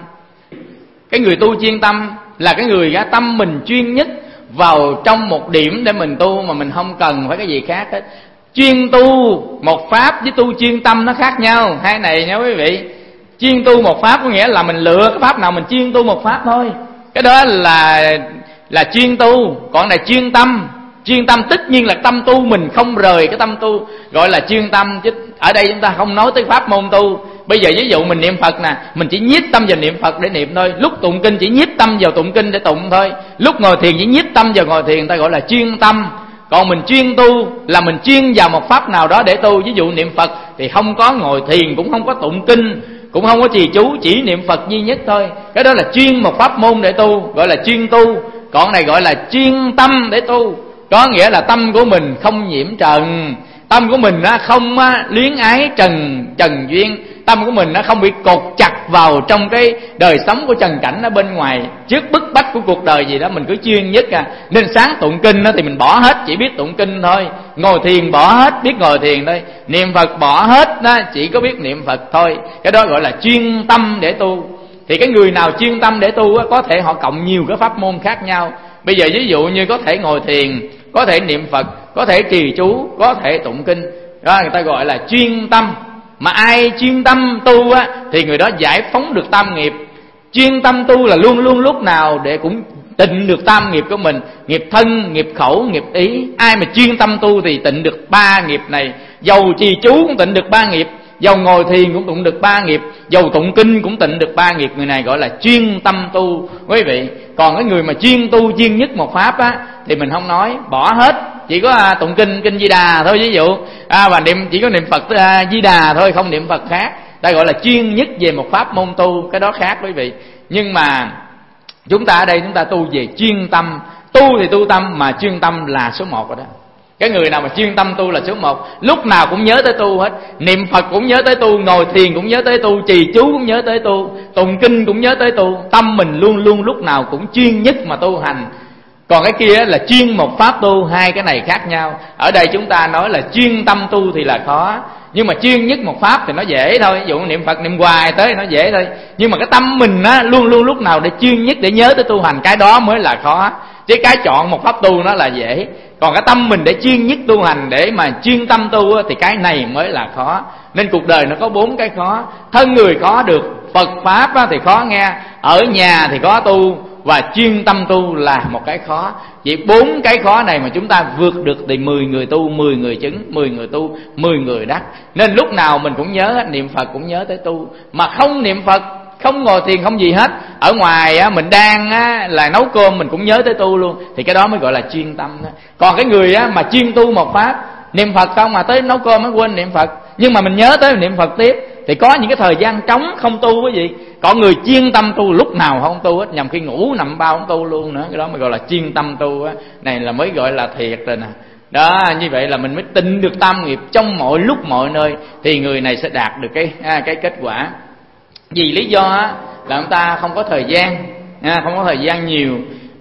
Cái người tu chuyên tâm là cái người á, tâm mình chuyên nhất vào trong một điểm để mình tu, mà mình không cần phải cái gì khác hết. Chuyên tu một pháp với tu chuyên tâm nó khác nhau, hai này nha quý vị. Chuyên tu một pháp có nghĩa là mình lựa cái pháp nào mình chuyên tu một pháp thôi, cái đó là là chuyên tu. Còn này chuyên tâm, chuyên tâm tất nhiên là tâm tu mình không rời cái tâm tu, gọi là chuyên tâm. Chứ ở đây chúng ta không nói tới pháp môn tu. Bây giờ ví dụ mình niệm Phật nè, mình chỉ nhiếp tâm vào niệm Phật để niệm thôi. Lúc tụng kinh chỉ nhiếp tâm vào tụng kinh để tụng thôi. Lúc ngồi thiền chỉ nhiếp tâm vào ngồi thiền, ta gọi là chuyên tâm. Còn mình chuyên tu là mình chuyên vào một pháp nào đó để tu. Ví dụ niệm Phật thì không có ngồi thiền, cũng không có tụng kinh, cũng không có trì chú, chỉ niệm Phật duy nhất thôi. Cái đó là chuyên một pháp môn để tu, gọi là chuyên tu. Còn này gọi là chuyên tâm để tu, có nghĩa là tâm của mình không nhiễm trần, tâm của mình không luyến ái trần trần duyên, tâm của mình nó không bị cột chặt vào trong cái đời sống của trần cảnh ở bên ngoài, trước bức bách của cuộc đời gì đó mình cứ chuyên nhất à. Nên sáng tụng kinh đó thì mình bỏ hết, chỉ biết tụng kinh thôi. Ngồi thiền bỏ hết, biết ngồi thiền thôi. Niệm Phật bỏ hết đó, chỉ có biết niệm Phật thôi. Cái đó gọi là chuyên tâm để tu. Thì cái người nào chuyên tâm để tu á, có thể họ cộng nhiều cái pháp môn khác nhau. Bây giờ ví dụ như có thể ngồi thiền, có thể niệm Phật, có thể trì chú, có thể tụng kinh, đó người ta gọi là chuyên tâm. Mà ai chuyên tâm tu á thì người đó giải phóng được tam nghiệp. Chuyên tâm tu là luôn luôn lúc nào để cũng tịnh được tam nghiệp của mình, nghiệp thân, nghiệp khẩu, nghiệp ý. Ai mà chuyên tâm tu thì tịnh được ba nghiệp này. Dầu trì chú cũng tịnh được ba nghiệp, dầu ngồi thiền cũng tụng được ba nghiệp, dầu tụng kinh cũng tịnh được ba nghiệp. Người này gọi là chuyên tâm tu quý vị. Còn cái người mà chuyên tu chuyên nhất một pháp á thì mình không nói, bỏ hết, chỉ có à, tụng kinh kinh Di Đà thôi ví dụ, à, và niệm chỉ có niệm Phật à, Di Đà thôi, không niệm Phật khác. Ta gọi là chuyên nhất về một pháp môn tu, cái đó khác quý vị. Nhưng mà chúng ta ở đây chúng ta tu về chuyên tâm. Tu thì tu tâm, mà chuyên tâm là số một rồi đó. Cái người nào mà chuyên tâm tu là số một, lúc nào cũng nhớ tới tu hết. Niệm Phật cũng nhớ tới tu, ngồi thiền cũng nhớ tới tu, trì chú cũng nhớ tới tu, tụng kinh cũng nhớ tới tu. Tâm mình luôn luôn lúc nào cũng chuyên nhất mà tu hành. Còn cái kia là chuyên một pháp tu, hai cái này khác nhau. Ở đây chúng ta nói là chuyên tâm tu thì là khó, nhưng mà chuyên nhất một pháp thì nó dễ thôi. Ví dụ niệm Phật niệm hoài tới nó dễ thôi. Nhưng mà cái tâm mình á luôn luôn lúc nào để chuyên nhất để nhớ tới tu hành, cái đó mới là khó. Chứ cái chọn một pháp tu nó là dễ. Còn cái tâm mình để chuyên nhất tu hành, để mà chuyên tâm tu á, thì cái này mới là khó. Nên cuộc đời nó có bốn cái khó. Thân người khó được, Phật Pháp á, thì khó nghe, ở nhà thì khó tu, và chuyên tâm tu là một cái khó. Chỉ bốn cái khó này mà chúng ta vượt được thì mười người tu, mười người chứng, mười người tu, mười người đắc. Nên lúc nào mình cũng nhớ, niệm Phật cũng nhớ tới tu. Mà không niệm Phật, không ngồi thiền, không gì hết, ở ngoài á, mình đang á, là nấu cơm mình cũng nhớ tới tu luôn, thì cái đó mới gọi là chuyên tâm đó. Còn cái người á, mà chuyên tu một pháp, niệm Phật không mà tới nấu cơm mới quên niệm Phật, nhưng mà mình nhớ tới mình niệm Phật tiếp, thì có những cái thời gian trống không tu quý vị. Còn người chuyên tâm tu lúc nào không tu hết, nhằm khi ngủ nằm bao không tu luôn nữa. Cái đó mới gọi là chuyên tâm tu á. Này là mới gọi là thiệt rồi nè. Đó, như vậy là mình mới tin được tam nghiệp trong mọi lúc mọi nơi, thì người này sẽ đạt được cái à, cái kết quả. Vì lý do á, là chúng ta không có thời gian, à, không có thời gian nhiều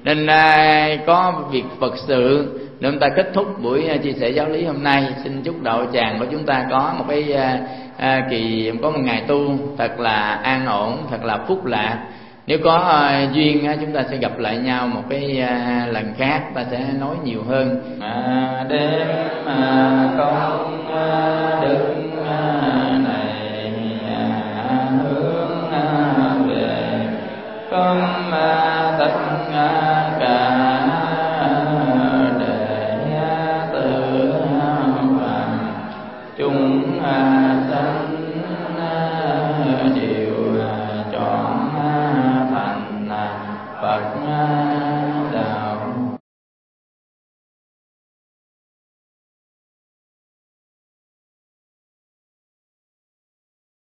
Nên à, có việc Phật sự nên chúng ta kết thúc buổi à, chia sẻ giáo lý hôm nay. Xin chúc đạo tràng của chúng ta có một cái à, à, kỳ có một ngày tu thật là an ổn, thật là phúc lạc. Nếu có à, duyên á, chúng ta sẽ gặp lại nhau một cái à, lần khác, ta sẽ nói nhiều hơn. À, đêm à, công à, đức à, này à, hướng à, về công à, tất à,